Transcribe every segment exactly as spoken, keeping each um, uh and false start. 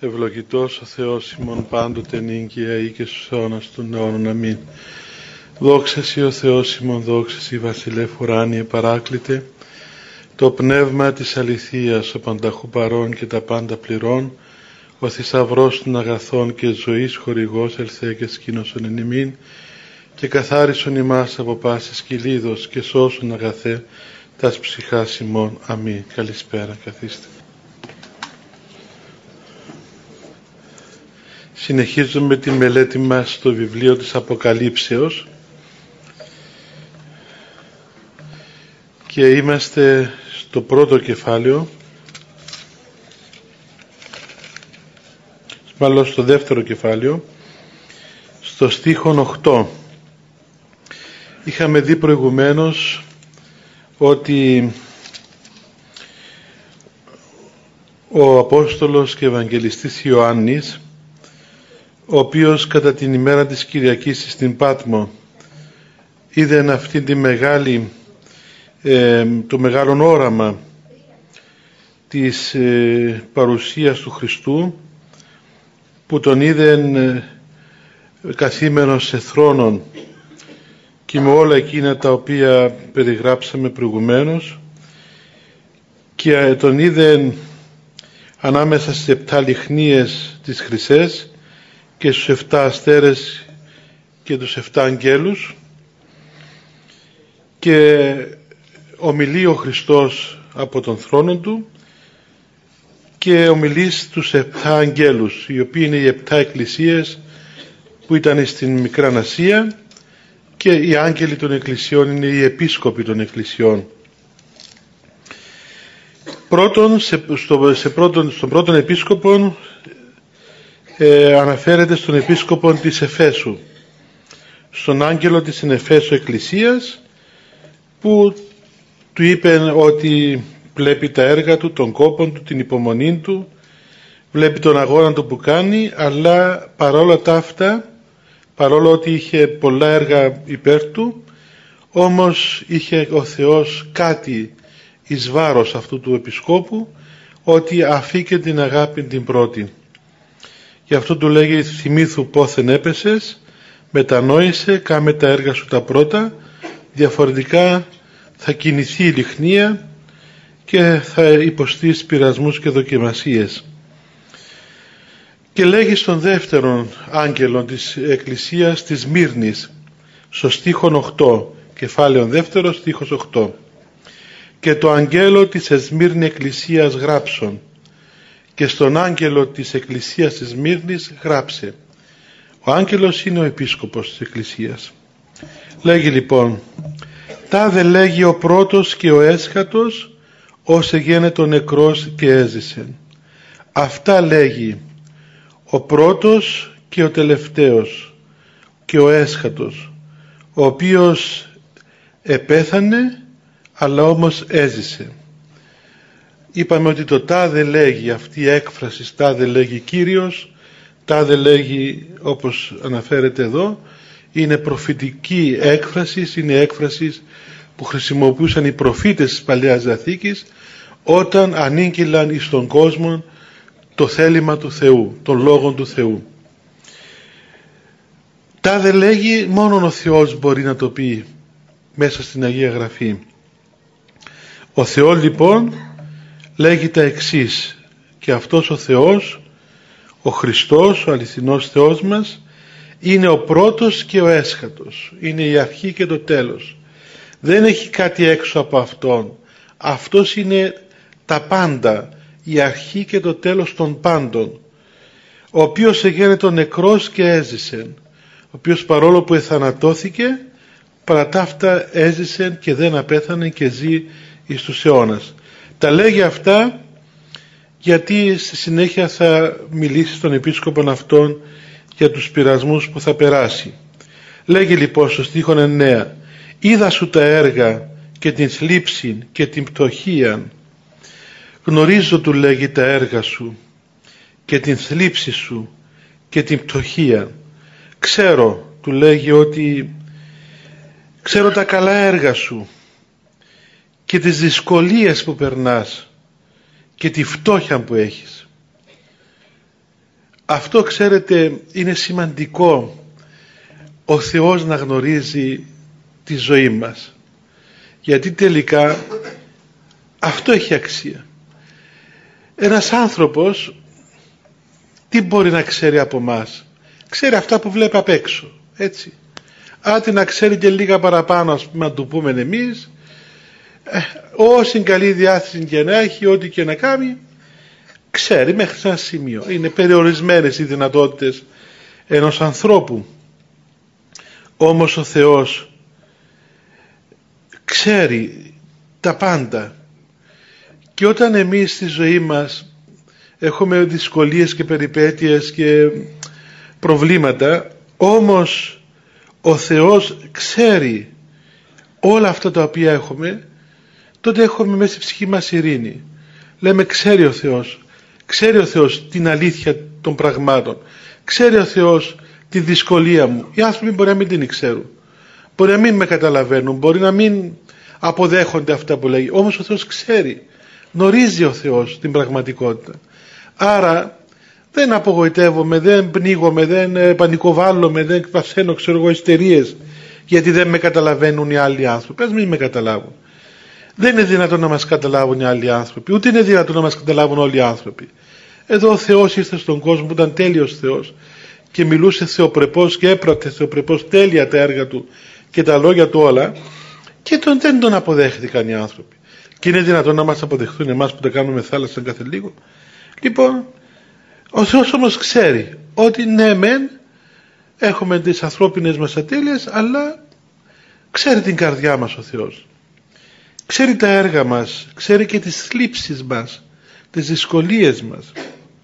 Ευλογητός ο Θεός ημών πάντοτε νύγκαια ή και στους αιώνας των αιώνων. Αμήν. Δόξα Συ ο Θεός ημών, δόξα Συ Βασιλεύ ουράνιε παράκλητε, το πνεύμα της αληθείας, ο πανταχού παρών και τα πάντα πληρών, ο θησαυρός των αγαθών και ζωής χορηγός ελθέ και σκήνωσον εν ημίν, και καθάρισον ημάς από πάσης κυλίδος και σώσον αγαθέ τας ψυχάς ημών. Αμήν. Καλησπέρα, καθίστε. Συνεχίζουμε τη μελέτη μας στο βιβλίο της Αποκαλύψεως και είμαστε στο πρώτο κεφάλαιο, μάλλον στο δεύτερο κεφάλαιο, στο στίχον οκτώ. Είχαμε δει προηγουμένως ότι ο Απόστολος και Ευαγγελιστής Ιωάννης, ο οποίος κατά την ημέρα της Κυριακής στην Πάτμο είδε αυτή τη μεγάλη, ε, το μεγάλο όραμα της ε, παρουσίας του Χριστού, που τον είδε ε, καθήμενος σε θρόνον και με όλα εκείνα τα οποία περιγράψαμε προηγουμένως, και τον είδε ανάμεσα στις επτά λιχνίες τις χρυσές και στους εφτά αστέρες και τους εφτά αγγέλους, και ομιλεί ο Χριστός από τον θρόνο του και ομιλεί στους επτά αγγέλους, οι οποίοι είναι οι επτά εκκλησίες που ήταν στην Μικρά Ασία, και οι άγγελοι των εκκλησιών είναι οι επίσκοποι των εκκλησιών. Πρώτον, σε, στο, σε πρώτον, στον πρώτον επίσκοπο ε, αναφέρεται στον επίσκοπο της Εφέσου, στον άγγελο της Εφέσου εκκλησίας, που του είπε ότι βλέπει τα έργα του, τον κόπο του, την υπομονή του, βλέπει τον αγώνα του που κάνει, αλλά παρόλα τα αυτά, παρόλο ότι είχε πολλά έργα υπέρ του, όμως είχε ο Θεός κάτι εις βάρος αυτού του επισκόπου, ότι αφήκε την αγάπη την πρώτη. Γι' αυτό του λέγει: θυμήθου πόθεν έπεσες, μετανόησε, κάμε τα έργα σου τα πρώτα, διαφορετικά θα κινηθεί η λιχνία και θα υποστείς πειρασμούς και δοκιμασίες. Και λέγει στον δεύτερον άγγελο της εκκλησίας της Μύρνης, στο στίχον οκτώ, κεφάλαιο δεύτερο, στίχος οκτώ: και το αγγέλο της Εσμύρνη εκκλησίας γράψον, και στον άγγελο της εκκλησίας της Μύρνης γράψε. Ο άγγελος είναι ο επίσκοπος της εκκλησίας. Λέγει λοιπόν: τάδε λέγει ο πρώτος και ο έσχατος, ως εγένετο νεκρός και έζησε. Αυτά λέγει ο πρώτος και ο τελευταίος και ο έσχατος, ο οποίος επέθανε αλλά όμως έζησε. Είπαμε ότι το τάδε λέγει, αυτή η έκφραση τάδε λέγει Κύριος, τάδε λέγει, όπως αναφέρεται εδώ, είναι προφητική έκφραση, είναι έκφραση που χρησιμοποιούσαν οι προφήτες της Παλαιάς Διαθήκης όταν ανήγγυλαν εις τον κόσμο το θέλημα του Θεού, τον λόγο του Θεού. Τάδε λέγει, μόνον ο Θεός μπορεί να το πει μέσα στην Αγία Γραφή. Ο Θεός λοιπόν λέγει τα εξής, και αυτός ο Θεός, ο Χριστός, ο αληθινός Θεός μας, είναι ο πρώτος και ο έσχατος, είναι η αρχή και το τέλος. Δεν έχει κάτι έξω από Αυτόν. Αυτός είναι τα πάντα, η αρχή και το τέλος των πάντων, ο οποίος εγένετο νεκρός και έζησε, ο οποίος παρόλο που εθανατώθηκε, παρά τα αυτά έζησε και δεν απέθανε και ζει εις τους αιώνας. Τα λέγει αυτά γιατί στη συνέχεια θα μιλήσει στον επίσκοπον αυτόν για τους πειρασμούς που θα περάσει. Λέγει λοιπόν στο στίχον εννέα: είδα σου τα έργα και την θλίψη και την πτωχία. Γνωρίζω, του λέγει, τα έργα σου και την θλίψη σου και την πτωχία. Ξέρω, του λέγει, ότι ξέρω τα καλά έργα σου και τις δυσκολίες που περνάς και τη φτώχεια που έχεις. Αυτό, ξέρετε, είναι σημαντικό, ο Θεός να γνωρίζει τη ζωή μας, γιατί τελικά αυτό έχει αξία. Ένας άνθρωπος τι μπορεί να ξέρει από μας? Ξέρει αυτά που βλέπει απ' έξω, έτσι. Άντε να ξέρει και λίγα παραπάνω, ας πούμε, να του πούμε εμείς, ε, όση καλή διάθεση και να έχει, ό,τι και να κάνει, ξέρει μέχρι σε ένα σημείο. Είναι περιορισμένες οι δυνατότητες ενός ανθρώπου. Όμως ο Θεός ξέρει τα πάντα, και όταν εμείς στη ζωή μας έχουμε δυσκολίες και περιπέτειες και προβλήματα, όμως ο Θεός ξέρει όλα αυτά τα οποία έχουμε, τότε έχουμε μέσα στη ψυχή μας ειρήνη. Λέμε ξέρει ο Θεός, ξέρει ο Θεός την αλήθεια των πραγμάτων, ξέρει ο Θεός τη δυσκολία μου. Οι άνθρωποι μπορεί να μην την ξέρουν, μπορεί να μην με καταλαβαίνουν, μπορεί να μην αποδέχονται αυτά που λέγει, όμως ο Θεός ξέρει, γνωρίζει ο Θεός την πραγματικότητα. Άρα δεν απογοητεύομαι, δεν πνίγομαι, δεν πανικοβάλλομαι, δεν παθαίνω, ξέρω εγώ, ιστερίες γιατί δεν με καταλαβαίνουν οι άλλοι άνθρωποι. Ας μην με καταλάβουν. Δεν είναι δυνατόν να μας καταλάβουν οι άλλοι άνθρωποι, ούτε είναι δυνατόν να μας καταλάβουν όλοι οι άνθρωποι. Εδώ ο Θεός ήρθε στον κόσμο που ήταν τέλειος Θεός και μιλούσε θεοπρεπώς και έπρατε θεοπρεπώς τέλεια τα έργα του και τα λόγια του όλα, και τον, δεν τον αποδέχθηκαν οι άνθρωποι. Και είναι δυνατόν να μας αποδεχθούν εμάς που τα κάνουμε θάλασσα κάθε λίγο? Λοιπόν, ο Θεός όμως ξέρει ότι ναι μεν έχουμε τις ανθρώπινες μας ατέλειες, αλλά ξέρει την καρδιά μας ο Θεός, ξέρει τα έργα μας, ξέρει και τις θλίψεις μας, τις δυσκολίες μας.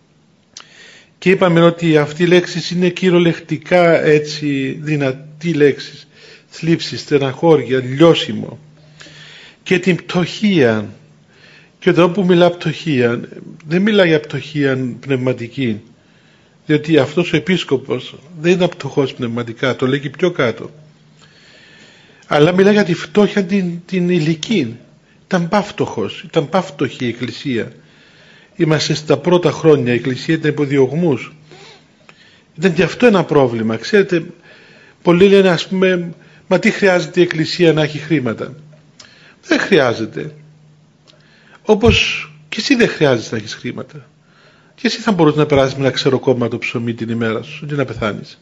Και είπαμε ότι αυτή η λέξη είναι κυριολεκτικά έτσι δυνατή λέξη, θλίψη, στεναχώρια, λιώσιμο. Και την πτωχία, και εδώ που μιλά πτωχία, δεν μιλά για πτωχία πνευματική, διότι αυτός ο επίσκοπος δεν ήταν πτωχός πνευματικά, το λέγει πιο κάτω, αλλά μιλά για τη φτώχεια την, την ηλική. Ήταν παύτωχος, ήταν παύτωχη η Εκκλησία. Είμαστε στα πρώτα χρόνια, η Εκκλησία ήταν υπό διωγμούς. Ήταν και αυτό ένα πρόβλημα. Ξέρετε, πολλοί λένε, ας πούμε, μα τι χρειάζεται η Εκκλησία να έχει χρήματα? Δεν χρειάζεται. Όπως και εσύ δεν χρειάζεται να έχεις χρήματα. Και εσύ θα μπορείς να περάσεις με ένα ξεροκόμμα το ψωμί την ημέρα σου, και να πεθάνεις.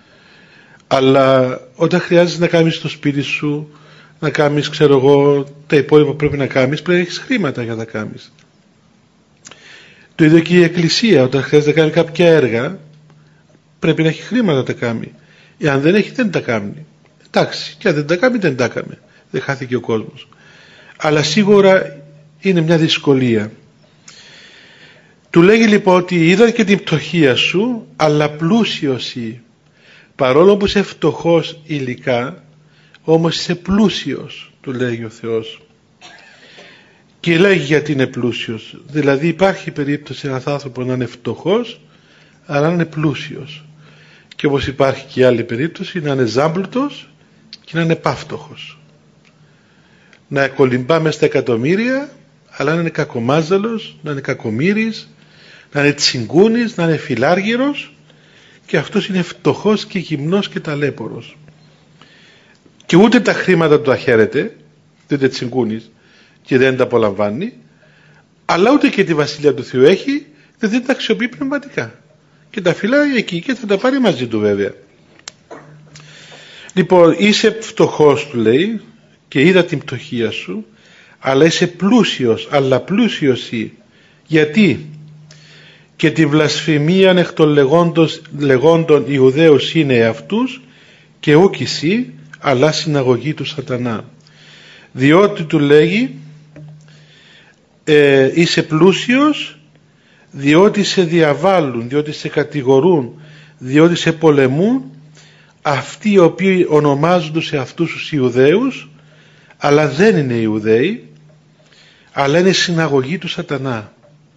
Αλλά όταν χρειάζεται να κάνεις το σπίτι σου, να κάνεις, ξέρω εγώ, τα υπόλοιπα που πρέπει να κάνεις, πρέπει να έχεις χρήματα για να τα κάνεις. Το ίδιο και η Εκκλησία, όταν χρειάζεται να κάνει κάποια έργα, πρέπει να έχει χρήματα να τα κάνει. Εάν δεν έχει, δεν τα κάνει. Εντάξει, και αν δεν τα κάνει, δεν τα κάνει. Δεν χάθηκε ο κόσμος. Αλλά σίγουρα είναι μια δυσκολία. Του λέγει λοιπόν ότι είδα και την πτωχία σου, αλλά πλούσιος ή. Παρόλο που είσαι φτωχός υλικά, όμως είσαι πλούσιος, του λέγει ο Θεός. Και λέγει γιατί είναι πλούσιος. Δηλαδή υπάρχει περίπτωση ένας άνθρωπος να είναι φτωχός, αλλά να είναι πλούσιος. Και όπως υπάρχει και άλλη περίπτωση να είναι ζάμπλουτος και να είναι πάυτοχος. Να κολυμπά μες στα εκατομμύρια, αλλά να είναι κακομάζαλος, να είναι κακομύρης, να είναι τσιγκούνης, να είναι φιλάργυρος, και αυτός είναι φτωχός και γυμνός και ταλέπορος. Και ούτε τα χρήματα του τα χαίρεται, δεν είναι τσιγκούνης και δεν τα απολαμβάνει, αλλά ούτε και τη βασιλεία του Θεού έχει, δεν τα αξιοποιεί πνευματικά. Και τα φυλάει εκεί και θα τα πάρει μαζί του βέβαια. Λοιπόν, είσαι φτωχός, του λέει, και είδα την πτωχία σου, αλλά είσαι πλούσιος, αλλά πλούσιος ή. Γιατί? Και τη βλασφημία εκ των λεγόντων Ιουδαίους είναι αυτούς, και ούκ εσύ, αλλά συναγωγή του σατανά. Διότι του λέγει, ε, είσαι πλούσιος, διότι σε διαβάλλουν, διότι σε κατηγορούν, διότι σε πολεμούν αυτοί οι οποίοι ονομάζονται σε αυτούς τους Ιουδαίους, αλλά δεν είναι Ιουδαίοι, αλλά είναι συναγωγή του σατανά.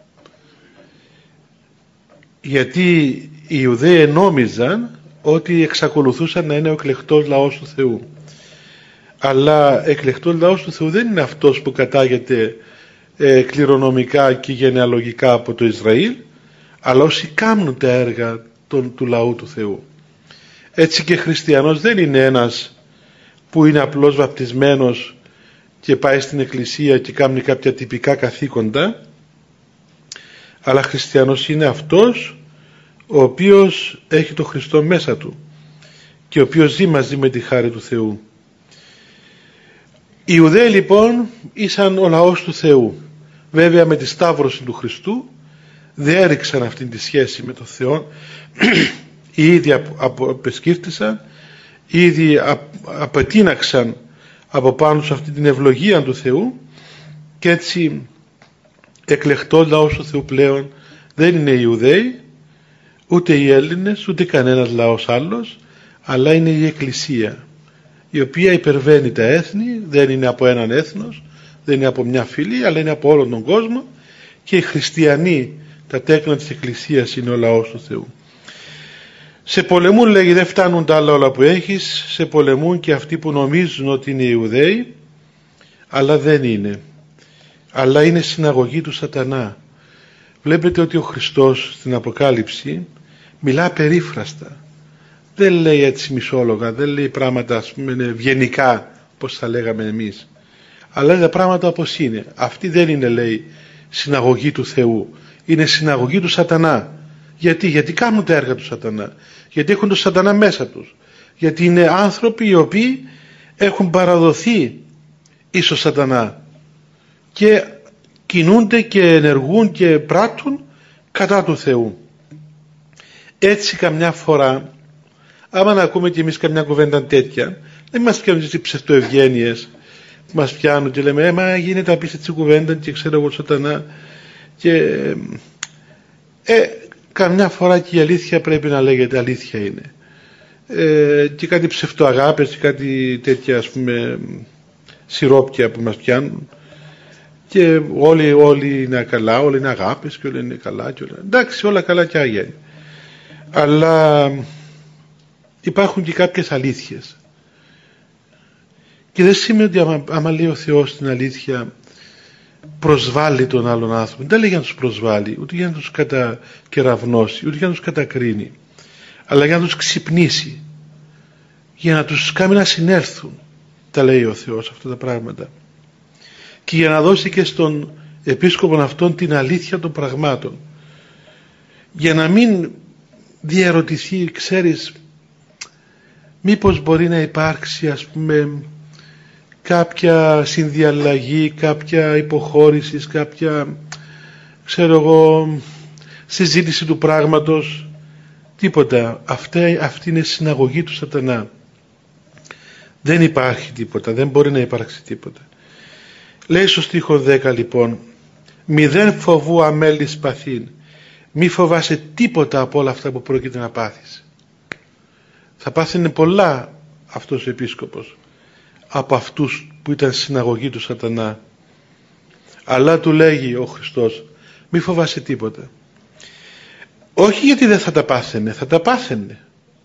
Γιατί οι Ιουδαίοι νόμιζαν ότι εξακολουθούσαν να είναι ο εκλεκτός λαός του Θεού. Αλλά εκλεκτός λαός του Θεού δεν είναι αυτός που κατάγεται ε, κληρονομικά και γενεαλογικά από το Ισραήλ, αλλά όσοι κάνουν τα έργα του, του λαού του Θεού. Έτσι και χριστιανός δεν είναι ένας που είναι απλώς βαπτισμένος και πάει στην εκκλησία και κάνει κάποια τυπικά καθήκοντα, αλλά χριστιανός είναι αυτός ο οποίος έχει τον Χριστό μέσα του και ο οποίος ζει μαζί με τη χάρη του Θεού. Οι Ιουδαίοι λοιπόν ήσαν ο λαός του Θεού. Βέβαια με τη σταύρωση του Χριστού διέριξαν αυτή τη σχέση με τον Θεό. Ήδη απεσκύφτησαν, ήδη απετείναξαν από πάνω σε αυτή την ευλογία του Θεού, και έτσι εκλεκτός λαός του Θεού πλέον δεν είναι οι Ιουδαίοι, ούτε οι Έλληνες, ούτε κανένας λαός άλλος, αλλά είναι η Εκκλησία, η οποία υπερβαίνει τα έθνη, δεν είναι από έναν έθνος, δεν είναι από μια φυλή, αλλά είναι από όλον τον κόσμο, και οι χριστιανοί, τα τέκνα της Εκκλησίας, είναι ο λαός του Θεού. Σε πολεμούν, λέγει, δεν φτάνουν τα άλλα όλα που έχεις, σε πολεμούν και αυτοί που νομίζουν ότι είναι Ιουδαίοι, αλλά δεν είναι. Αλλά είναι συναγωγή του σατανά. Βλέπετε ότι ο Χριστός στην Αποκάλυψη μιλά περίφραστα. Δεν λέει έτσι μισόλογα, δεν λέει πράγματα ας πούμε ευγενικά, όπως θα λέγαμε εμείς, αλλά λέει τα πράγματα όπως είναι. Αυτή δεν είναι, λέει, συναγωγή του Θεού, είναι συναγωγή του σατανά. Γιατί, γιατί κάνουν τα έργα του σατανά, γιατί έχουν τον σατανά μέσα τους, γιατί είναι άνθρωποι οι οποίοι έχουν παραδοθεί εις τον σατανά και κινούνται και ενεργούν και πράττουν κατά του Θεού. Έτσι καμιά φορά, άμα να ακούμε και εμείς καμιά κουβέντα τέτοια, δεν μας πιάνουν έτσι ψευτοευγένειες, μας πιάνουν και λέμε, ε, μα γίνεται να πεις έτσι κουβέντα και ξέρω εγώ σατανά, και ε, καμιά φορά και η αλήθεια πρέπει να λέγεται αλήθεια είναι. Ε, και κάτι ψευτοαγάπες και κάτι τέτοια ας πούμε σιρόπια που μας πιάνουν, και όλοι, όλοι είναι καλά, όλοι είναι αγάπες και όλοι είναι καλά και όλα. Εντάξει, όλα καλά και άγια. Αλλά υπάρχουν και κάποιες αλήθειες. Και δεν σημαίνει ότι άμα, άμα λέει ο Θεός την αλήθεια προσβάλλει τον άλλον άνθρωπο. Δεν λέει για να τους προσβάλλει, ούτε για να τους κατακεραυνώσει, ούτε για να τους κατακρίνει, αλλά για να τους ξυπνήσει, για να τους κάνει να συνέλθουν. Τα λέει ο Θεός αυτά τα πράγματα, και για να δώσει και στον επίσκοπο αυτόν την αλήθεια των πραγμάτων, για να μην διαρωτηθεί, ξέρεις, μήπως μπορεί να υπάρξει ας πούμε κάποια συνδιαλλαγή, κάποια υποχώρηση, κάποια ξέρω εγώ συζήτηση του πράγματος. Τίποτα. Αυτή, αυτή είναι συναγωγή του σατανά. Δεν υπάρχει τίποτα, δεν μπορεί να υπάρξει τίποτα. Λέει στο στίχο δέκα λοιπόν, μηδέν φοβού αμέλης παθήν, μη φοβάσαι τίποτα από όλα αυτά που πρόκειται να πάθεις. Θα πάθαινε πολλά αυτός ο επίσκοπος από αυτούς που ήταν συναγωγή του σατανά, αλλά του λέγει ο Χριστός, μη φοβάσαι τίποτα. Όχι γιατί δεν θα τα πάθαινε, θα τα πάθαινε.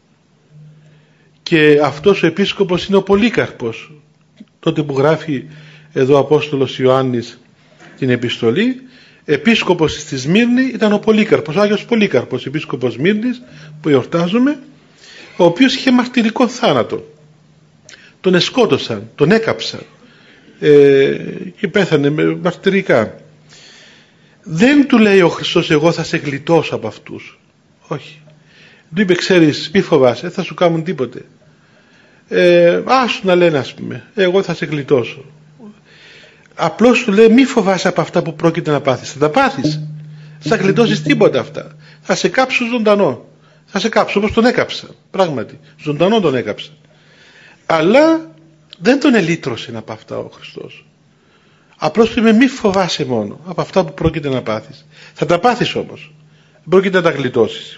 Και αυτός ο επίσκοπος είναι ο Πολύκαρπος, τότε που γράφει εδώ ο Απόστολος Ιωάννης την επιστολή. Επίσκοπος στη Σμύρνη ήταν ο Πολύκαρπος, ο Άγιος Πολύκαρπος, επίσκοπος Σμύρνης που εορτάζουμε, ο οποίος είχε μαρτυρικό θάνατο. Τον εσκότωσαν, τον έκαψαν ε, και πέθανε με μαρτυρικά. Δεν του λέει ο Χριστός, εγώ θα σε γλιτώσω από αυτούς. Όχι. Του είπε, ξέρεις, μη φοβάσαι, θα σου κάνουν τίποτε. Ε, άσου να λένε ας πούμε, εγώ θα σε γλιτώσω. Απλώς του λέει, μη φοβάσαι από αυτά που πρόκειται να πάθεις. Θα τα πάθεις. Θα γλιτώσεις τίποτα αυτά. Θα σε κάψω ζωντανό. Θα σε κάψω όπως τον έκαψα. Πράγματι. Ζωντανό τον έκαψα. Αλλά δεν τον ελύτρωσε από αυτά ο Χριστός. Απλώς του είπε, μη φοβάσαι μόνο από αυτά που πρόκειται να πάθεις. Θα τα πάθεις όμως. Δεν πρόκειται να τα γλιτώσεις.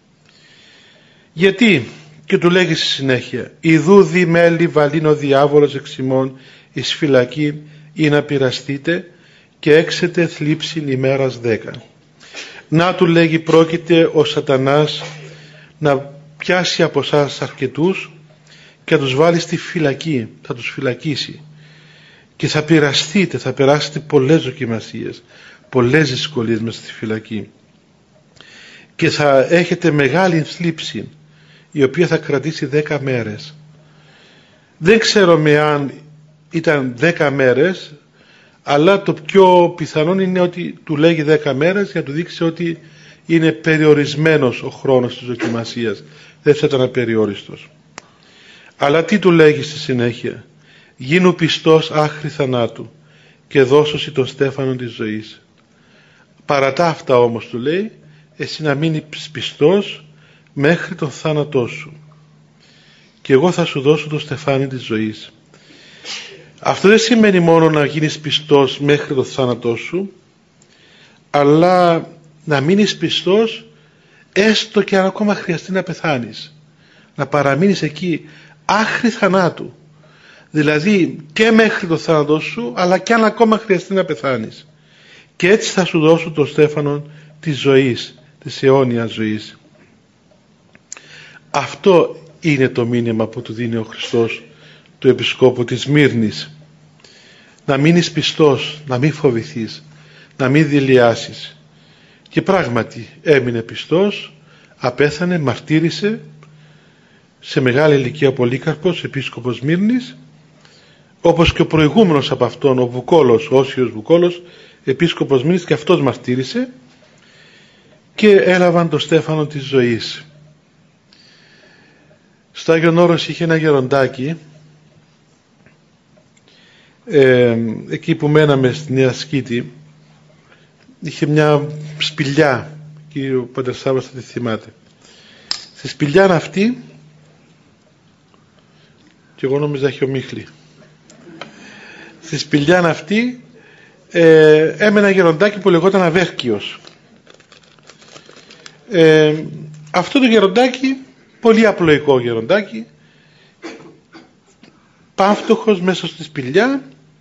Γιατί, και του λέγει στη συνέχεια, ιδού δι μέλη βαλήν ο διάβολος εξ ημών εις φυλακή ή να πειραστείτε και έξετε θλίψην ημέρας δέκα. Να του λέγει, πρόκειται ο σατανάς να πιάσει από εσάς αρκετούς και θα τους βάλει στη φυλακή, θα τους φυλακίσει και θα πειραστείτε, θα περάσετε πολλές δοκιμασίες, πολλές δυσκολίες μέσα στη φυλακή. και θα έχετε μεγάλη θλίψη, η οποία θα κρατήσει δέκα μέρες. Δεν ξέρουμε αν ήταν δέκα μέρες, αλλά το πιο πιθανό είναι ότι του λέγει δέκα μέρες για να του δείξει ότι είναι περιορισμένος ο χρόνος της δοκιμασίας, δεν θα ήταν απεριόριστος. Αλλά τι του λέγει στη συνέχεια? Γίνου πιστός άχρη θανάτου και δώσωση των στέφανων της ζωής. Παρά τα αυτά όμως του λέει, εσύ να μείνεις πιστός μέχρι τον θάνατό σου και εγώ θα σου δώσω το στεφάνι της ζωής. Αυτό δεν σημαίνει μόνο να γίνεις πιστός μέχρι τον θάνατό σου, αλλά να μείνεις πιστός έστω και αν ακόμα χρειαστεί να πεθάνεις, να παραμείνεις εκεί άχρη θανάτου, δηλαδή και μέχρι το θάνατό σου, αλλά και αν ακόμα χρειαστεί να πεθάνεις, και έτσι θα σου δώσω το στέφανο της ζωής, της αιώνιας ζωής. Αυτό είναι το μήνυμα που του δίνει ο Χριστός του Επισκόπου της Σμύρνης. Να μείνεις πιστός, να μην φοβηθείς, να μην δειλιάσεις. Και πράγματι έμεινε πιστός, απέθανε, μαρτύρησε σε μεγάλη ηλικία, Πολύκαρπος, επίσκοπος Σμύρνης, όπως και ο προηγούμενος από αυτόν, ο Βουκόλος, ο Όσιος Βουκόλος, επίσκοπος Σμύρνης, και αυτός μαρτύρησε και έλαβαν το στέφανο της ζωής. Στο Άγιον Όρος είχε ένα γεροντάκι, ε, εκεί που μέναμε στη Νέα Σκήτη, είχε μια σπηλιά, και ο πατέρ Σάββας θα τη θυμάται. Στη σπηλιά αυτή, και εγώ νόμιζα έχει ομίχλη, στη σπηλιά αυτή ε, έμενε ένα γεροντάκι που λεγόταν Αβέρκιος. Ε, αυτό το γεροντάκι, πολύ απλοϊκό γεροντάκι, πάυτοχος μέσα στη σπηλιά,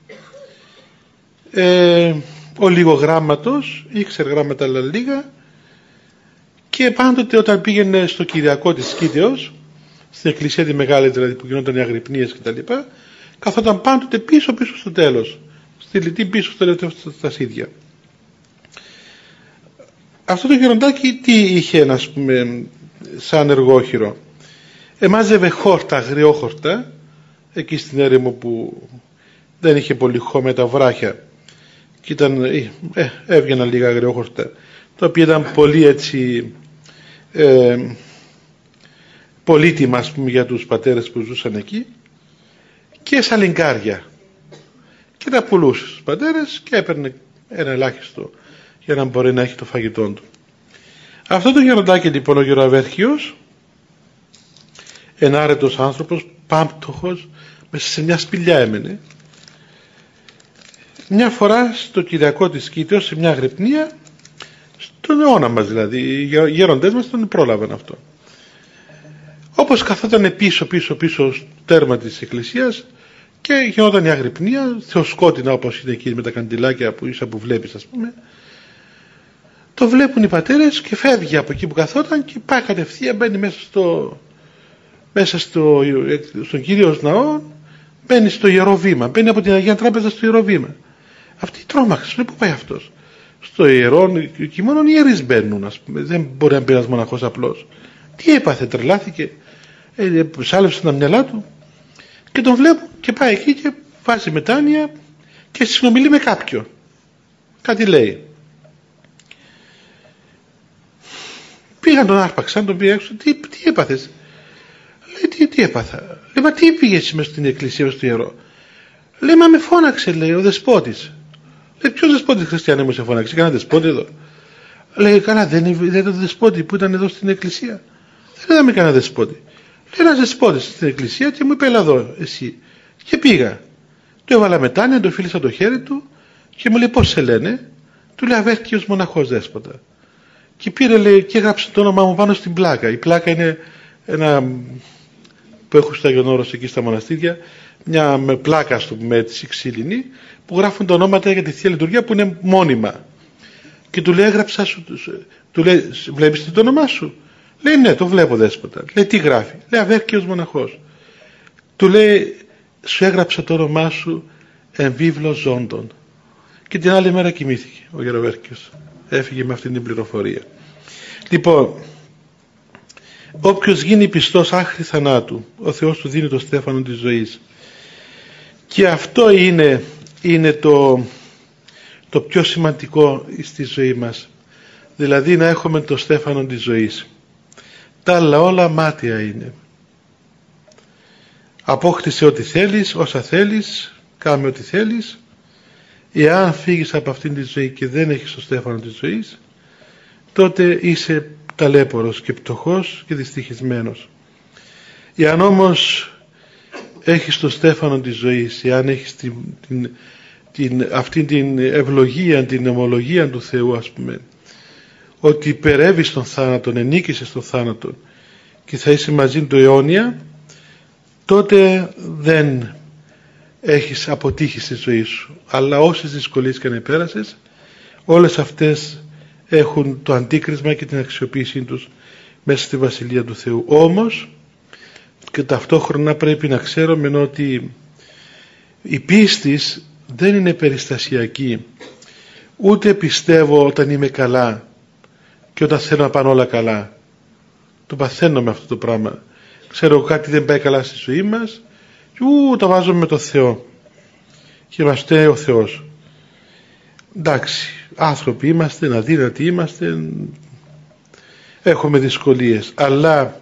ε, ο λιγογράμματος, ήξερε γράμματα αλλά λίγα, και πάντοτε όταν πήγαινε στο Κυριακό της Σκήτεως, στην εκκλησία τη μεγάλη δηλαδή που γινόταν οι αγρυπνίες και τα λοιπά, καθόταν πάντοτε πίσω πίσω στο τέλος, στη λιτή πίσω στο τελευταίο στα σίδια. Αυτό το γεροντάκι τι είχε, ας πούμε, σαν εργόχειρο? Εμάζευε χόρτα, αγριόχορτα, εκεί στην έρημο που δεν είχε πολύ χώμα με τα βράχια, και ήταν, ε, έβγαιναν λίγα αγριόχορτα, τα οποία ήταν πολύ έτσι ε, πολύτιμα, ας πούμε, για τους πατέρες που ζούσαν εκεί, και σαλιγκάρια, και τα πουλούσε στους πατέρες και έπαιρνε ένα ελάχιστο για να μπορεί να έχει το φαγητό του. Αυτό το γεροντάκι λοιπόν, ο γεροαβέρχιος, ενάρετος άνθρωπος, πάμπτωχος, μέσα σε μια σπηλιά έμενε. Μια φορά στο Κυριακό της Σκήτεως, σε μια αγρυπνία, στον αιώνα μας δηλαδή, οι γέροντές μας τον πρόλαβαν αυτό. Όπως καθόταν πίσω πίσω πίσω στο τέρμα της εκκλησίας και γινόταν η αγρυπνία, θεοσκότεινα όπως είναι εκεί με τα καντιλάκια που ίσα που βλέπεις, ας πούμε, το βλέπουν οι πατέρες και φεύγει από εκεί που καθόταν και πάει κατευθείαν, μπαίνει μέσα στο, μέσα στο, στον Κύριος Ναό, μπαίνει στο Ιερό Βήμα, μπαίνει από την Αγία Τράπεζα στο Ιερό Βήμα. Αυτή τρόμαξε, λέει, πού πάει αυτός? Στο Ιερό, και μόνο οι ιερείς μπαίνουν, ας πούμε, δεν μπορεί να μπει ένας μοναχός απλός. Τι έπαθε, τρελάθηκε, ε, σάλευσε τα μυαλά του, και τον βλέπουν και πάει εκεί και βάζει μετάνοια και συνομιλεί με κάποιον. Κάτι λέει. Πήγαν τον άρπαξαν, τον πήγαν έξω. Τι, τι έπαθες? Λέει, τι, τι έπαθα? Λέει, μα τι πήγες μες στην εκκλησία, στο ιερό? Λέει, μα με φώναξε, λέει, ο δεσπότης. Λέει, ποιος δεσπότης, χριστιανέ μου, σε φώναξε? Κανένα δεσπότη εδώ? Λέει, καλά, δεν είναι, δεν είναι το δεσπότη που ήταν εδώ στην εκκλησία? Δεν είδαμε κανένα δεσπότη. Λέει, ένας δεσπότης στην εκκλησία και μου είπε, έλα εδώ εσύ. Και πήγα. Του έβαλα μετάνοια, του φίλησα το χέρι του και μου λέει, πώς σε λένε? Του λέει, Αβέρκιος μοναχός δέσποτα. Και πήρε, λέει, και έγραψε το όνομά μου πάνω στην πλάκα. Η πλάκα είναι ένα που έχω στο Άγιον Όρος εκεί στα μοναστήρια, μια με πλάκα, στο πούμε έτσι, ξύλινη, που γράφουν τα ονόματα για τη Θεία Λειτουργία που είναι μόνιμα. Και του λέει, έγραψα σου, του λέει, βλέπεις το όνομά σου? Λέει, ναι, το βλέπω δέσποτα. Λέει, τι γράφει? Λέει, Αβέρκιος μοναχός. Του λέει, σου έγραψα το όνομά σου εν βίβλο ζώντων. Και την άλλη μέρα κοιμήθηκε ο Γεροβέρκιος. Έφυγε με αυτή την πληροφορία. Λοιπόν, όποιος γίνει πιστός άχρη θανάτου, ο Θεός του δίνει το στέφανο της ζωής. Και αυτό είναι, είναι το, το πιο σημαντικό στη ζωή μας. Δηλαδή να έχουμε το στέφανο της ζωής. Τα άλλα όλα μάταια είναι. Απόκτησε ό,τι θέλεις, όσα θέλεις, κάμε ό,τι θέλεις. Εάν φύγεις από αυτήν τη ζωή και δεν έχεις το στέφανο της ζωής, τότε είσαι ταλέπορος και πτωχός και δυστυχισμένος. Εάν όμως έχεις το στέφανο της ζωής, εάν έχεις την, την, την, αυτή την ευλογία, την ομολογία του Θεού, ας πούμε, ότι υπερεύεις τον θάνατο, ενίκησες τον θάνατο και θα είσαι μαζί του αιώνια, τότε δεν έχεις αποτύχει στη ζωή σου. Αλλά όσες δυσκολίες και αν επέρασες, όλες αυτές έχουν το αντίκρισμα και την αξιοποίησή τους μέσα στη Βασιλεία του Θεού. Όμως και ταυτόχρονα πρέπει να ξέρουμε ότι η πίστη δεν είναι περιστασιακή. Ούτε πιστεύω όταν είμαι καλά και όταν θέλω να πάνε όλα καλά. Το παθαίνω με αυτό το πράγμα. Ξέρω κάτι δεν πάει καλά στη ζωή μας και ου, το βάζω με το Θεό και μας φταίει ο Θεός. Εντάξει, άνθρωποι είμαστε, αδύνατοι είμαστε, έχουμε δυσκολίες, αλλά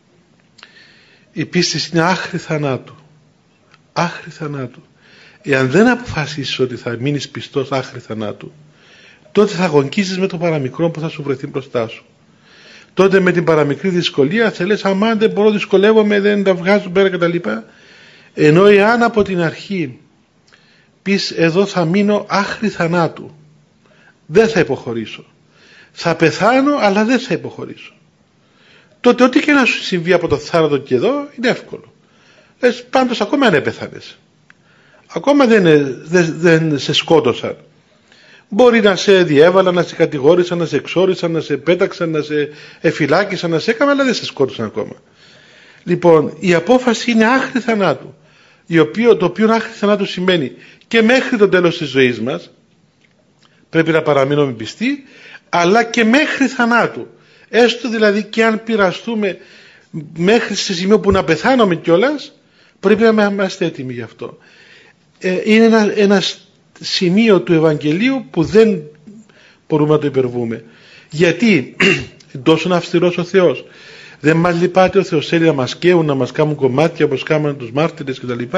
η πίστη είναι άχρη θανάτου. Άχρη θανάτου. Εάν δεν αποφασίσεις ότι θα μείνεις πιστός άχρη θανάτου, τότε θα αγωνκίσεις με το παραμικρό που θα σου βρεθεί μπροστά σου. Τότε με την παραμικρή δυσκολία θα λες αμάν δεν μπορώ, δυσκολεύομαι, δεν τα βγάζω πέρα κτλ. Ενώ εάν από την αρχή πεις εδώ θα μείνω άχρη θανάτου, δεν θα υποχωρήσω, θα πεθάνω αλλά δεν θα υποχωρήσω, τότε ό,τι και να σου συμβεί από το θάνατο και εδώ είναι εύκολο. Λες πάντως ακόμα αν έπεθανες, ακόμα δεν, δεν, δεν σε σκότωσαν, μπορεί να σε διέβαλαν, να σε κατηγόρησαν, να σε εξόρισαν, να σε πέταξαν, να σε εφυλάκησαν, να σε έκαναν, αλλά δεν σε σκότωσαν ακόμα. Λοιπόν, η απόφαση είναι άχρη θανάτου, η οποίο, το οποίο άχρη θανάτου σημαίνει και μέχρι το τέλος της ζωής μας πρέπει να παραμείνουμε πιστοί, αλλά και μέχρι θανάτου. Έστω δηλαδή και αν πειραστούμε μέχρι σε σημείο που να πεθάνουμε κιόλας, πρέπει να είμαστε έτοιμοι γι' αυτό. Ε, είναι ένα, ένα σημείο του Ευαγγελίου που δεν μπορούμε να το υπερβούμε. Γιατί τόσο αυστηρός ο Θεός. Δεν μας λυπάται ο Θεός, θέλει να μας καίουν, να μας κάνουν κομμάτια όπως κάνουν τους μάρτυρες κτλ.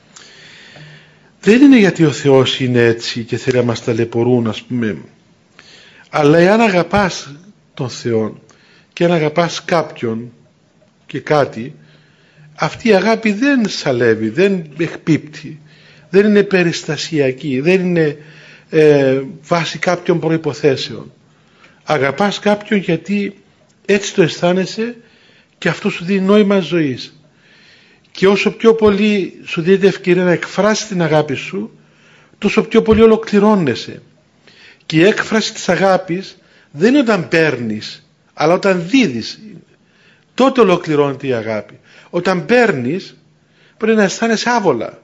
Δεν είναι γιατί ο Θεός είναι έτσι και θέλει να μας ταλαιπωρούν, ας πούμε. Αλλά εάν αγαπάς τον Θεό και αν αγαπάς κάποιον και κάτι, αυτή η αγάπη δεν σαλεύει, δεν εκπίπτει, δεν είναι περιστασιακή, δεν είναι ε, βάσει κάποιων προϋποθέσεων. Αγαπάς κάποιον γιατί έτσι το αισθάνεσαι και αυτό σου δίνει νόημα ζωής. Και όσο πιο πολύ σου δίνεται ευκαιρία να εκφράσεις την αγάπη σου, τόσο πιο πολύ ολοκληρώνεσαι. Και η έκφραση της αγάπης δεν είναι όταν παίρνεις, αλλά όταν δίδεις. Τότε ολοκληρώνεται η αγάπη. Όταν παίρνεις πρέπει να αισθάνεσαι άβολα.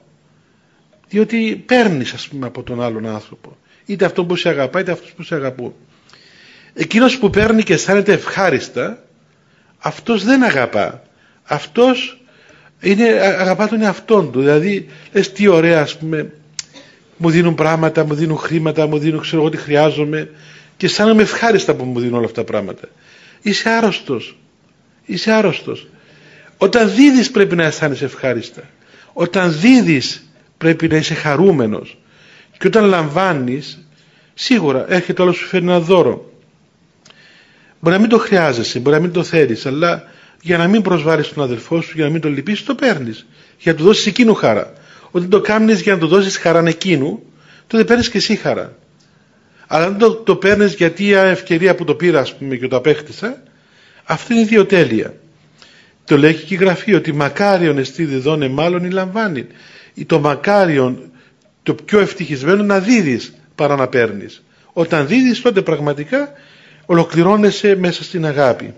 Διότι παίρνεις, ας πούμε, από τον άλλον άνθρωπο. Είτε αυτό που σε αγαπά είτε αυτός που σε αγαπούν. Εκείνος που παίρνει και αισθάνεται ευχάριστα, αυτός δεν αγαπά. Αυτός είναι, αγαπά τον εαυτόν του. Δηλαδή λες τι ωραία, ας πούμε, μου δίνουν πράγματα, μου δίνουν χρήματα, μου δίνουν ξέρω εγώ τι χρειάζομαι και αισθάνομαι ευχάριστα που μου δίνουν όλα αυτά τα πράγματα. Είσαι άρρωστος. Είσαι άρρωστος. Όταν δίδεις πρέπει να αισθάνεσαι ευχάριστα. Όταν δίδεις πρέπει να είσαι χαρούμενος. Και όταν λαμβάνεις, σίγουρα έρχεται όλο σου φέρνει ένα δώρο. Μπορεί να μην το χρειάζεσαι, μπορεί να μην το θέλεις, αλλά για να μην προσβάρεις τον αδελφό σου, για να μην τον λυπήσεις, το παίρνεις. Για να του δώσεις εκείνου χαρά. Όταν το κάνεις για να του δώσεις χαρά εκείνου, τότε παίρνεις και εσύ χαρά. Αλλά αν το, το παίρνεις γιατί η ευκαιρία που το πήρα, ας πούμε, και το απέκτησα, αυτή είναι ιδιοτέλεια. Το λέει και η Γραφή ότι μακάριον εστί διδώνε μάλλον ή λαμβάνει. Ή το μακάριον, το πιο ευτυχισμένο να δίδεις παρά να παίρνεις. Όταν δίδεις τότε πραγματικά ολοκληρώνεσαι μέσα στην αγάπη.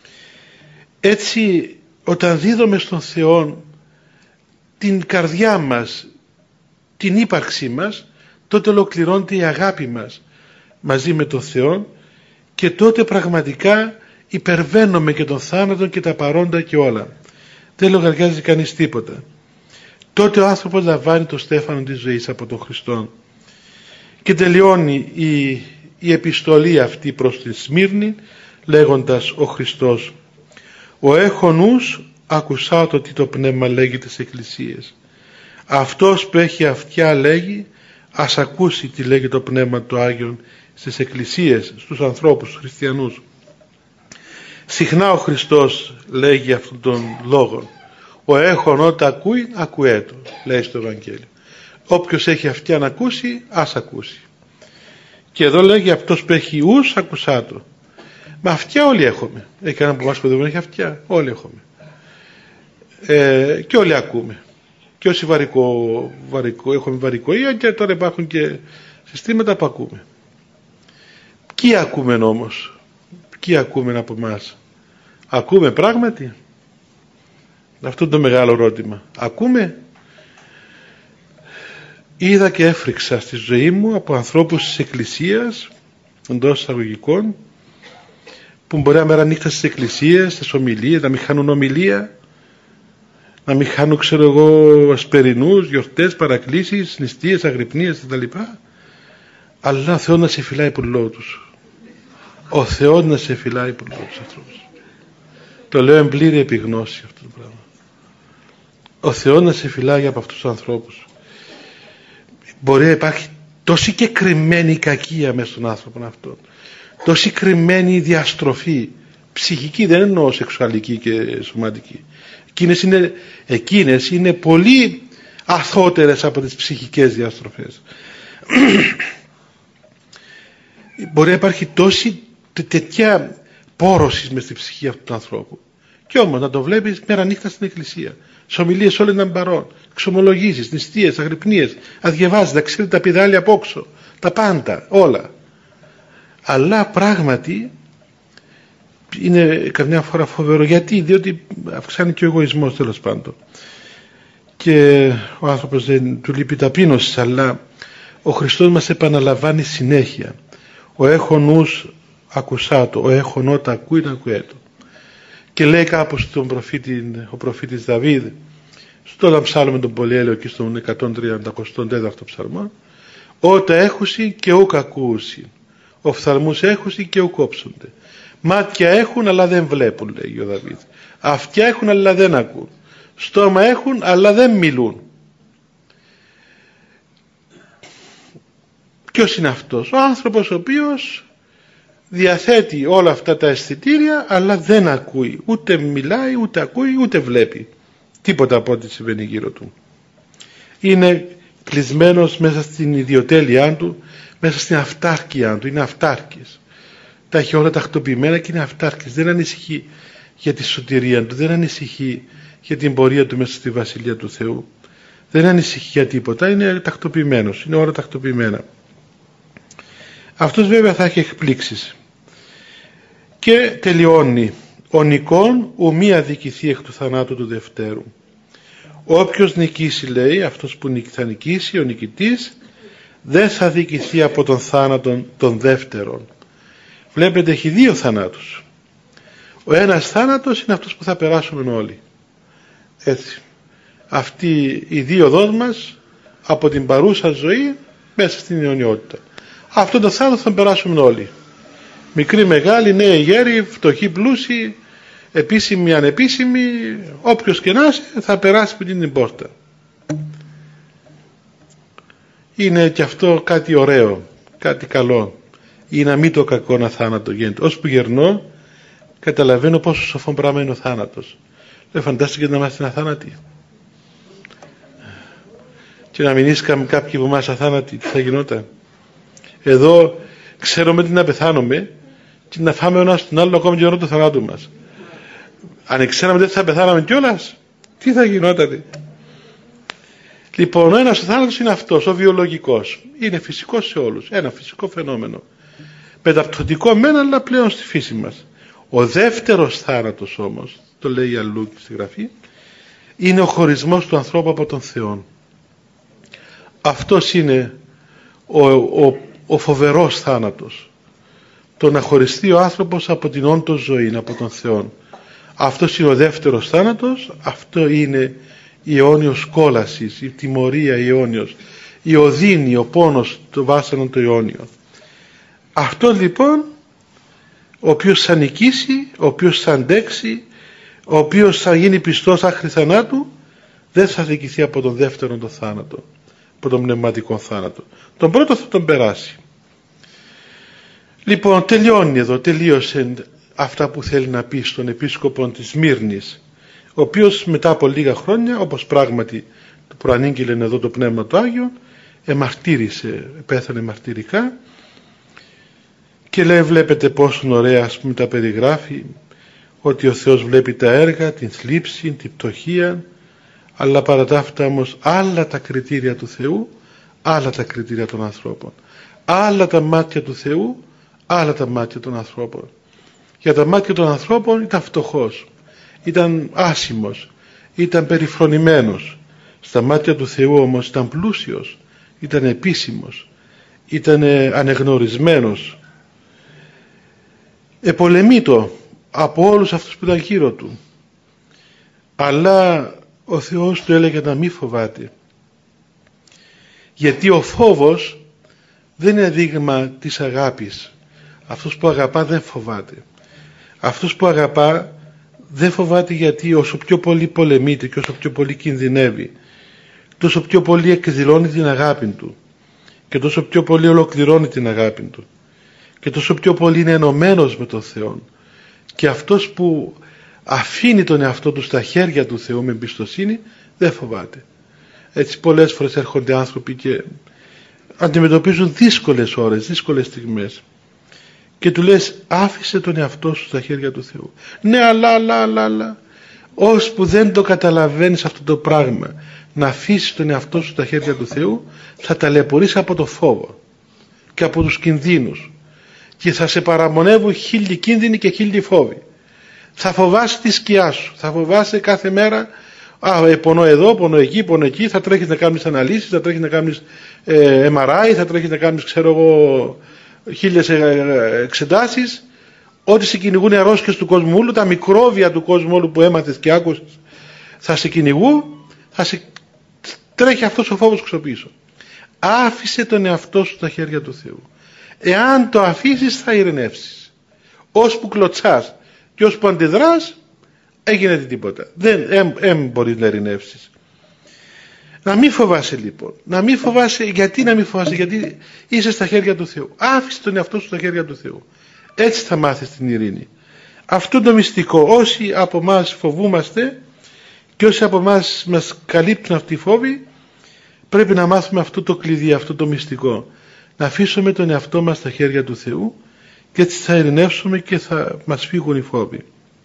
Έτσι όταν δίδουμε στον Θεό την καρδιά μας, την ύπαρξή μας, τότε ολοκληρώνεται η αγάπη μας μαζί με τον Θεό και τότε πραγματικά υπερβαίνουμε και τον θάνατο και τα παρόντα και όλα. Δεν λογαριάζει κανείς τίποτα. Τότε ο άνθρωπος λαμβάνει το στέφανο της ζωής από τον Χριστό και τελειώνει η, η επιστολή αυτή προς τη Σμύρνη λέγοντας ο Χριστός: «Ο έχω νους, ακουσά το τι το πνεύμα λέγει τις εκκλησίες». Αυτός που έχει αυτιά λέγει, ας ακούσει τι λέγει το πνεύμα του Άγιον στις εκκλησίες, στους ανθρώπους, στους χριστιανούς. Συχνά ο Χριστός λέγει αυτόν τον λόγο. Ο έχων όταν ακούει, ακουέτο, λέει στο Ευαγγέλιο. Όποιος έχει αυτιά να ακούσει, ας ακούσει. Και εδώ λέγει αυτός που έχει ους, ακουσά το. Μα αυτιά όλοι έχουμε. Έχει κανένα από εμάς που δεν έχει αυτιά. Όλοι έχουμε. Ε, και όλοι ακούμε. Και όσοι βαρικό, βαρικό, έχουμε βαρικοία, και τώρα υπάρχουν και συστήματα που ακούμε. Ποιοι ακούμε όμως? Ποιοι ακούμε από εμάς? Ακούμε πράγματι? Αυτό είναι το μεγάλο ερώτημα. Ακούμε? Είδα και έφρυξα στη ζωή μου από ανθρώπους της Εκκλησίας, εντός εισαγωγικών, που μπορεί να μέρα νύχτα στις εκκλησίες, στις ομιλίες, να μην χάνουν ομιλία, να μην χάνουν, ξέρω εγώ, ασπερινούς, γιορτές, παρακλήσεις, νηστείες, αγρυπνίες κτλ. Αλλά ο Θεός να σε φυλάει που λόγω τους. Ο Θεός να σε φυλάει που λόγω τους ανθρώπους. Το λέω εν πλήρη επιγνώση αυτό το πράγμα. Ο Θεός να σε φυλάει από αυτούς τους ανθρώπους. Μπορεί να υπάρχει τόση και κρυμμένη κακία μέσα στον άνθρωπο αυτόν. Τόση κρυμμένη διαστροφή. Ψυχική, δεν εννοώ σεξουαλική και σωματική. Εκείνες είναι, εκείνες είναι πολύ αθώτερες από τις ψυχικές διαστροφές. Μπορεί να υπάρχει τόση τε, τέτοια πόρωση μες στη ψυχή αυτού του ανθρώπου. Και όμως να το βλέπεις μέρα νύχτα στην εκκλησία. Στις ομιλίες όλων ήταν παρόν. Εξομολογήσεις, νηστείες, αγρυπνίες. Να διαβάζει, να ξέρει τα πηδάλια απόξω. Τα πάντα, όλα. Αλλά πράγματι είναι καμιά φορά φοβερό. Γιατί? Διότι αυξάνει και ο εγωισμός, τέλος πάντων. Και ο άνθρωπος δεν του λείπει ταπείνωση, αλλά ο Χριστός μας επαναλαμβάνει συνέχεια. Ο έχω νους ακουσάτο, ο έχω νότα ακούει να ακουέτο. Και λέει κάπως τον προφήτη, ο προφήτης Δαβίδ, στον ψάλμο τον Πολυέλαιο και στον εκατόν τριάντα τέταρτο ψαλμό, «Ότα έχουσι και ουκ ακούσι, οφθαλμούς έχουσι και ουκ όψονται». Μάτια έχουν αλλά δεν βλέπουν, λέει ο Δαβίδ. Αυτιά έχουν αλλά δεν ακούν. Στόμα έχουν αλλά δεν μιλούν. Ποιος είναι αυτός? Ο άνθρωπος ο οποίος διαθέτει όλα αυτά τα αισθητήρια αλλά δεν ακούει. Ούτε μιλάει, ούτε ακούει, ούτε βλέπει. Τίποτα από ό,τι συμβαίνει γύρω του. Είναι κλεισμένος μέσα στην ιδιοτέλειά του, μέσα στην αυτάρκεια του. Είναι αυτάρκης. Τα έχει όλα τακτοποιημένα και είναι αυτάρκης. Δεν ανησυχεί για τη σωτηρία του, δεν ανησυχεί για την πορεία του μέσα στη Βασιλεία του Θεού. Δεν ανησυχεί για τίποτα, είναι τακτοποιημένος, είναι όλα τακτοποιημένα. Αυτός βέβαια θα έχει εκπλήξεις. Και τελειώνει. Ο νικόν ου μη αδικηθεί εκ του θανάτου του δευτέρου. Όποιος νικήσει, λέει, αυτός που θα νικήσει, ο νικητής, δεν θα δικηθεί από τον θάνατο των δεύτερων. Βλέπετε, έχει δύο θανάτους. Ο ένας θάνατος είναι αυτός που θα περάσουμε όλοι. Έτσι. Αυτή η δίωδός μας από την παρούσα ζωή μέσα στην αιωνιότητα. Αυτό το θάνατο θα περάσουμε όλοι. Μικροί, μεγάλοι, νέοι, γέροι, φτωχοί, πλούσιοι, επίσημοι, ανεπίσημοι, όποιος και να είσαι θα περάσει από την πόρτα. Είναι και αυτό κάτι ωραίο, κάτι καλό. Ή να μην το κακό να θάνατο γίνεται. Ως που γερνώ καταλαβαίνω πόσο σοφό πράγμα είναι ο θάνατος. Δεν φαντάστηκε να είμαστε αθάνατοι. Και να μην ίσκαμε κάποιοι από εμάς αθάνατοι, τι θα γινόταν? Εδώ ξέρουμε τι να πεθάνουμε και να φάμε ο ένας τον άλλο ακόμα και ώρα του θανάτου μας. Αν ξέραμε δεν θα πεθάναμε κιόλας, τι θα γινόταν? Λοιπόν, ο ένας ο θάνατος είναι αυτός, ο βιολογικός. Είναι φυσικός σε όλους, ένα φυσικό φαινόμενο. Μεταπτωτικό μένα, αλλά πλέον στη φύση μας. Ο δεύτερος θάνατος όμως, το λέει αλλού στη Γραφή, είναι ο χωρισμός του ανθρώπου από τον Θεό. Αυτός είναι ο, ο, ο φοβερός θάνατος το να χωριστεί ο άνθρωπος από την όντως ζωή, από τον Θεό. Αυτός είναι ο δεύτερος θάνατος, αυτό είναι η αιώνιος κόλασης, η τιμωρία η αιώνιος, η οδύνη, ο πόνος, το βάσανο το αιώνιο. Αυτό λοιπόν, ο οποίος θα νικήσει, ο οποίος θα αντέξει, ο οποίος θα γίνει πιστός άχρη θανάτου, δεν θα δικηθεί από τον δεύτερο τον θάνατο, από τον πνευματικό θάνατο. Τον πρώτο θα τον περάσει. Λοιπόν, τελειώνει εδώ, τελείωσε αυτά που θέλει να πει στον επίσκοπο της Σμύρνης, ο οποίος μετά από λίγα χρόνια, όπως πράγματι το προανήγγειλε εδώ το Πνεύμα του Άγιο, εμαρτύρησε, πέθανε μαρτυρικά, και λέει, βλέπετε πόσο ωραία, ας πούμε, τα περιγράφει, ότι ο Θεός βλέπει τα έργα, την θλίψη, την πτωχία, αλλά παρά τα αυτά όμως άλλα τα κριτήρια του Θεού, άλλα τα κριτήρια των ανθρώπων, άλλα τα μάτια του Θεού, άλλα τα μάτια των ανθρώπων. Για τα μάτια των ανθρώπων ήταν φτωχός, ήταν άσημος, ήταν περιφρονημένος. Στα μάτια του Θεού όμως ήταν πλούσιος, ήταν επίσημος, ήταν ανεγνωρισμένος, επολεμείτο από όλους αυτούς που ήταν γύρω του. Αλλά ο Θεός του έλεγε να μην φοβάται, γιατί ο φόβος δεν είναι δείγμα της αγάπης. Αυτός που αγαπά δεν φοβάται. Αυτός που αγαπά δεν φοβάται, γιατί όσο πιο πολύ πολεμείται και όσο πιο πολύ κινδυνεύει, τόσο πιο πολύ εκδηλώνει την αγάπη του και τόσο πιο πολύ ολοκληρώνει την αγάπη του και τόσο πιο πολύ είναι ενωμένος με τον Θεό. Και αυτός που αφήνει τον εαυτό του στα χέρια του Θεού με εμπιστοσύνη δεν φοβάται. Έτσι πολλές φορές έρχονται άνθρωποι και αντιμετωπίζουν δύσκολες ώρες, δύσκολες στιγμές, και του λες, άφησε τον εαυτό σου στα χέρια του Θεού. Ναι, αλλά, αλλά, αλλά, αλλά. Ώσπου δεν το καταλαβαίνεις αυτό το πράγμα, να αφήσεις τον εαυτό σου στα χέρια του Θεού, θα ταλαιπωρείς από το φόβο και από τους κινδύνους, και θα σε παραμονεύουν χίλιοι κίνδυνοι και χίλιοι φόβοι. Θα φοβάσαι τη σκιά σου, θα φοβάσαι κάθε μέρα, α, πονώ εδώ, πονώ εκεί, πονώ εκεί, θα τρέχεις να κάνεις αναλύσεις, θα τρέχεις να κάνεις ε, εμ αρ άι, θα τρέχεις να κάνεις, ξέρω εγώ, χίλιες εξετάσεις, ό,τι σε κυνηγούν οι αρρώστιες του κόσμου όλου, τα μικρόβια του κόσμου όλου που έμαθες και άκουσες, θα σε κυνηγούν, θα σε τρέχει αυτός ο φόβος ξοπίσω. Άφησε τον εαυτό σου στα χέρια του Θεού. Εάν το αφήσεις θα ειρηνεύσεις. Ώσπου κλωτσάς και ώσπου αντιδράς, έγινε τίποτα. Δεν εμ, εμ μπορείς να ειρηνεύσεις. Να μην φοβάσαι λοιπόν. Να μην φοβάσαι. Γιατί να μην φοβάσαι? Γιατί είσαι στα χέρια του Θεού. Άφησε τον εαυτό σου στα χέρια του Θεού. Έτσι θα μάθεις την ειρήνη. Αυτό το μυστικό, όσοι από εμάς φοβούμαστε και όσοι από εμάς μας καλύπτουν αυτοί οι φόβοι, πρέπει να μάθουμε αυτό το κλειδί, αυτό το μυστικό. Να αφήσουμε τον εαυτό μας στα χέρια του Θεού, και έτσι θα ειρηνεύσουμε και θα μας φύγουν οι φόβοι.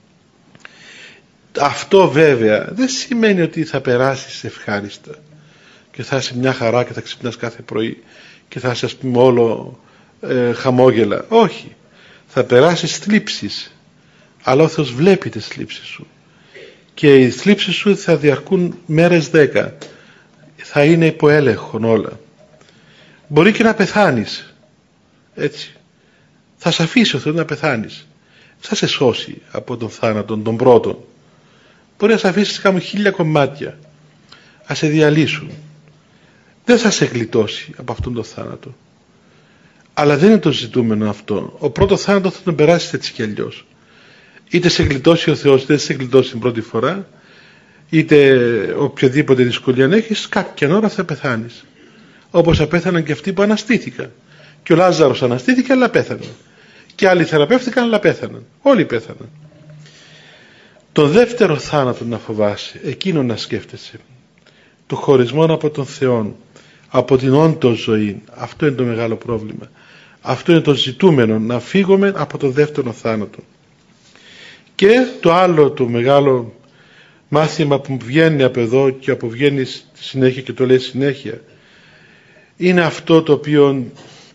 Αυτό βέβαια δεν σημαίνει ότι θα περάσεις ευχάριστα και θα είσαι μια χαρά και θα ξυπνάς κάθε πρωί και θα είσαι, ας πούμε, όλο ε, χαμόγελα. Όχι. Θα περάσεις θλίψεις, αλλά ο Θεός βλέπει τις θλίψεις σου και οι θλίψεις σου θα διαρκούν μέρες δέκα. Θα είναι υπό έλεγχον όλα. Μπορεί και να πεθάνεις, έτσι. Θα σε αφήσει ο Θεός να πεθάνεις. Θα σε σώσει από τον θάνατο, τον πρώτον. Μπορεί να σε αφήσει κάμω χίλια κομμάτια, να σε διαλύσουν. Δεν θα σε γλιτώσει από αυτόν τον θάνατο. Αλλά δεν είναι το ζητούμενο αυτό. Ο πρώτο θάνατο θα τον περάσει έτσι κι αλλιώς. Είτε σε γλιτώσει ο Θεός, είτε σε γλιτώσει την πρώτη φορά, είτε οποιαδήποτε δυσκολία να έχεις, κάποια ώρα θα πεθάνεις. Όπως απέθαναν και αυτοί που αναστήθηκαν. Και ο Λάζαρος αναστήθηκε, αλλά πέθανε. Και άλλοι θεραπεύτηκαν, αλλά πέθαναν. Όλοι πέθαναν. Το δεύτερο θάνατο να φοβάσαι, εκείνο να σκέφτεσαι. Το χωρισμό από τον Θεό, από την όντως ζωή. Αυτό είναι το μεγάλο πρόβλημα. Αυτό είναι το ζητούμενο, να φύγουμε από το δεύτερο θάνατο. Και το άλλο, το μεγάλο μάθημα που βγαίνει από εδώ και από βγαίνει στη συνέχεια και το λέει συνέχεια, είναι αυτό το οποίο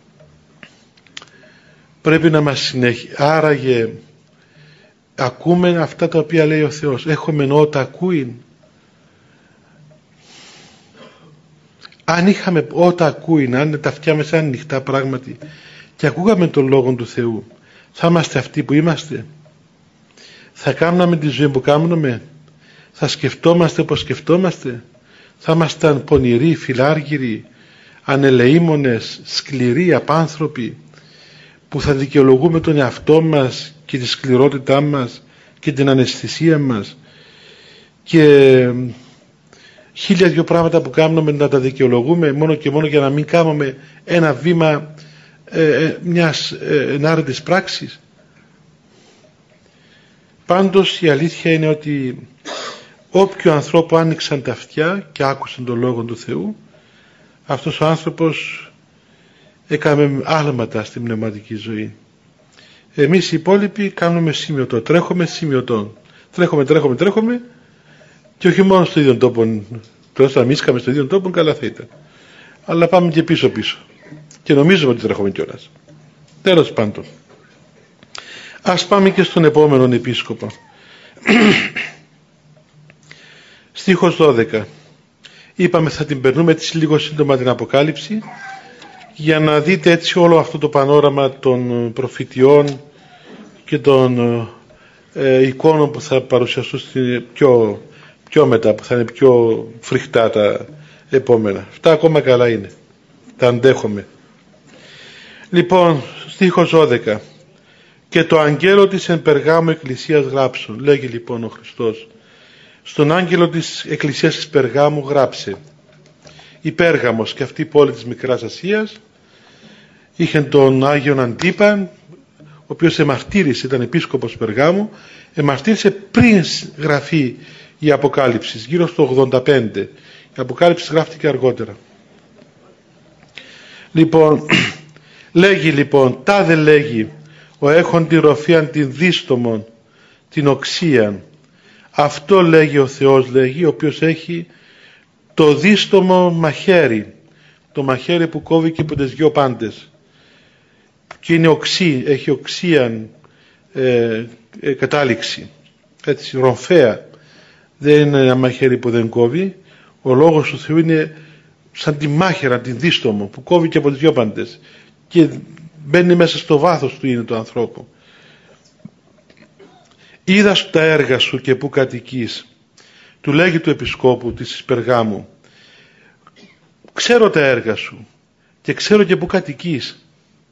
πρέπει να μας συνέχει. Άραγε ακούμε αυτά τα οποία λέει ο Θεός. Έχουμε ότα ακούει. Αν είχαμε ότα ακούει, αν είναι τα αυτιά μας ανοιχτά πράγματι και ακούγαμε τον Λόγο του Θεού, Θα είμαστε αυτοί που είμαστε? Θα κάνουμε τη ζωή που κάνουμε? Θα σκεφτόμαστε όπως σκεφτόμαστε? Θα ήμασταν πονηροί, φιλάργυροι, ανελεήμονες, σκληροί, απάνθρωποι, που θα δικαιολογούμε τον εαυτό μας και τη σκληρότητά μας και την αναισθησία μας και χίλια δυο πράγματα που κάνουμε να τα δικαιολογούμε μόνο και μόνο για να μην κάνουμε ένα βήμα ε, μιας ε, ενάρετης πράξης? Πάντως η αλήθεια είναι ότι όποιο ανθρώπου άνοιξαν τα αυτιά και άκουσαν τον Λόγο του Θεού, αυτός ο άνθρωπος έκαμε άλματα στην πνευματική ζωή. Εμείς οι υπόλοιποι κάνουμε σημειωτό, τρέχουμε σημειωτών. Τρέχουμε, τρέχουμε, τρέχουμε και όχι μόνο στο ίδιο τόπο. Τουλάχιστον να μίσκαμε στο ίδιο τόπο, καλά θα ήταν. Αλλά πάμε και πίσω πίσω. Και νομίζουμε ότι τρέχουμε κιόλας. Τέλος πάντων. Ας πάμε και στον επόμενο επίσκοπο. Στίχος δώδεκα. Είπαμε θα την περνούμε έτσι λίγο σύντομα την Αποκάλυψη, για να δείτε έτσι όλο αυτό το πανόραμα των προφητιών και των ε, εικόνων που θα παρουσιαστούν πιο, πιο μετά, που θα είναι πιο φρικτά τα επόμενα. Αυτά ακόμα καλά είναι. Τα αντέχομαι. Λοιπόν, στίχος δώδεκα. Και το αγγέλο της εν Περγάμου εκκλησίας γράψουν. Λέγει λοιπόν ο Χριστός. Στον άγγελο της εκκλησίας της Περγάμου γράψε. Η Πέργαμος και αυτή η πόλη της Μικράς Ασίας είχε τον Άγιον Αντίπαν, ο οποίος εμαρτύρησε, ήταν επίσκοπος Περγάμου, εμαρτύρησε πριν γραφεί η Αποκάλυψη, γύρω στο ογδόντα πέντε. Η Αποκάλυψη γράφτηκε αργότερα. Λοιπόν, λέγει λοιπόν, τάδε λέγει, ο έχων τη ροφίαν την δίστομον, την οξίαν. Αυτό λέγει ο Θεός, λέγει, ο οποίος έχει το δίστομο μαχαίρι, το μαχαίρι που κόβει και από τις δυο πάντες. Και είναι οξύ, έχει οξίαν ε, ε, κατάληξη, έτσι, ρομφαία. Δεν είναι ένα μαχαίρι που δεν κόβει. Ο λόγος του Θεού είναι σαν τη μάχαιρα, την δίστομο, που κόβει και από τις δυο πάντες και μπαίνει μέσα στο βάθος του είναι του ανθρώπου. Είδα σου τα έργα σου και που κατοικείς, του λέγει του επισκόπου της Περγάμου. Ξέρω τα έργα σου και ξέρω και που κατοικείς.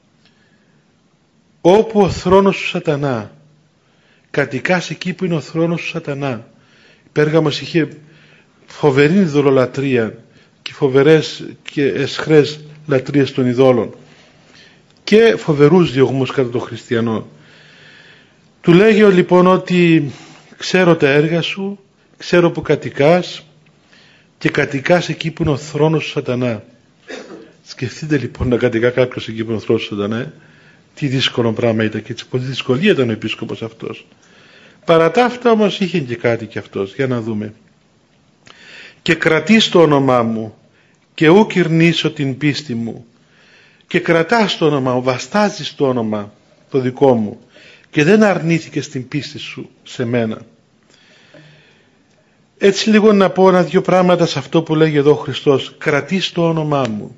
Όπου ο θρόνος σου Σατανά, κατοικάς εκεί που είναι ο θρόνος σου Σατανά. Η Πέργαμος είχε φοβερή ειδωλολατρία και φοβερές και εσχρές λατρείες των ειδόλων και φοβερούς διωγμούς κατά των χριστιανών. Του λέγει λοιπόν ότι ξέρω τα έργα σου, ξέρω που κατοικάς και κατοικάς εκεί που είναι ο θρόνος του Σατανά. Σκεφτείτε λοιπόν να κατοικά κάποιος εκεί που είναι ο θρόνος του Σατανά. Ε? Τι δύσκολο πράγμα ήταν και τι δυσκολία ήταν ο επίσκοπος αυτός. Παρά τα αυτά όμως είχε και κάτι κι αυτός. Για να δούμε. Και κρατείς το όνομά μου και ου κυρνήσω την πίστη μου. Και κρατάς το όνομα μου, βαστάζεις το όνομα το δικό μου και δεν αρνήθηκες την πίστη σου σε μένα. Έτσι λίγο να πω ένα-δυο πράγματα σε αυτό που λέγει εδώ ο Χριστός. Κρατείς το όνομά μου.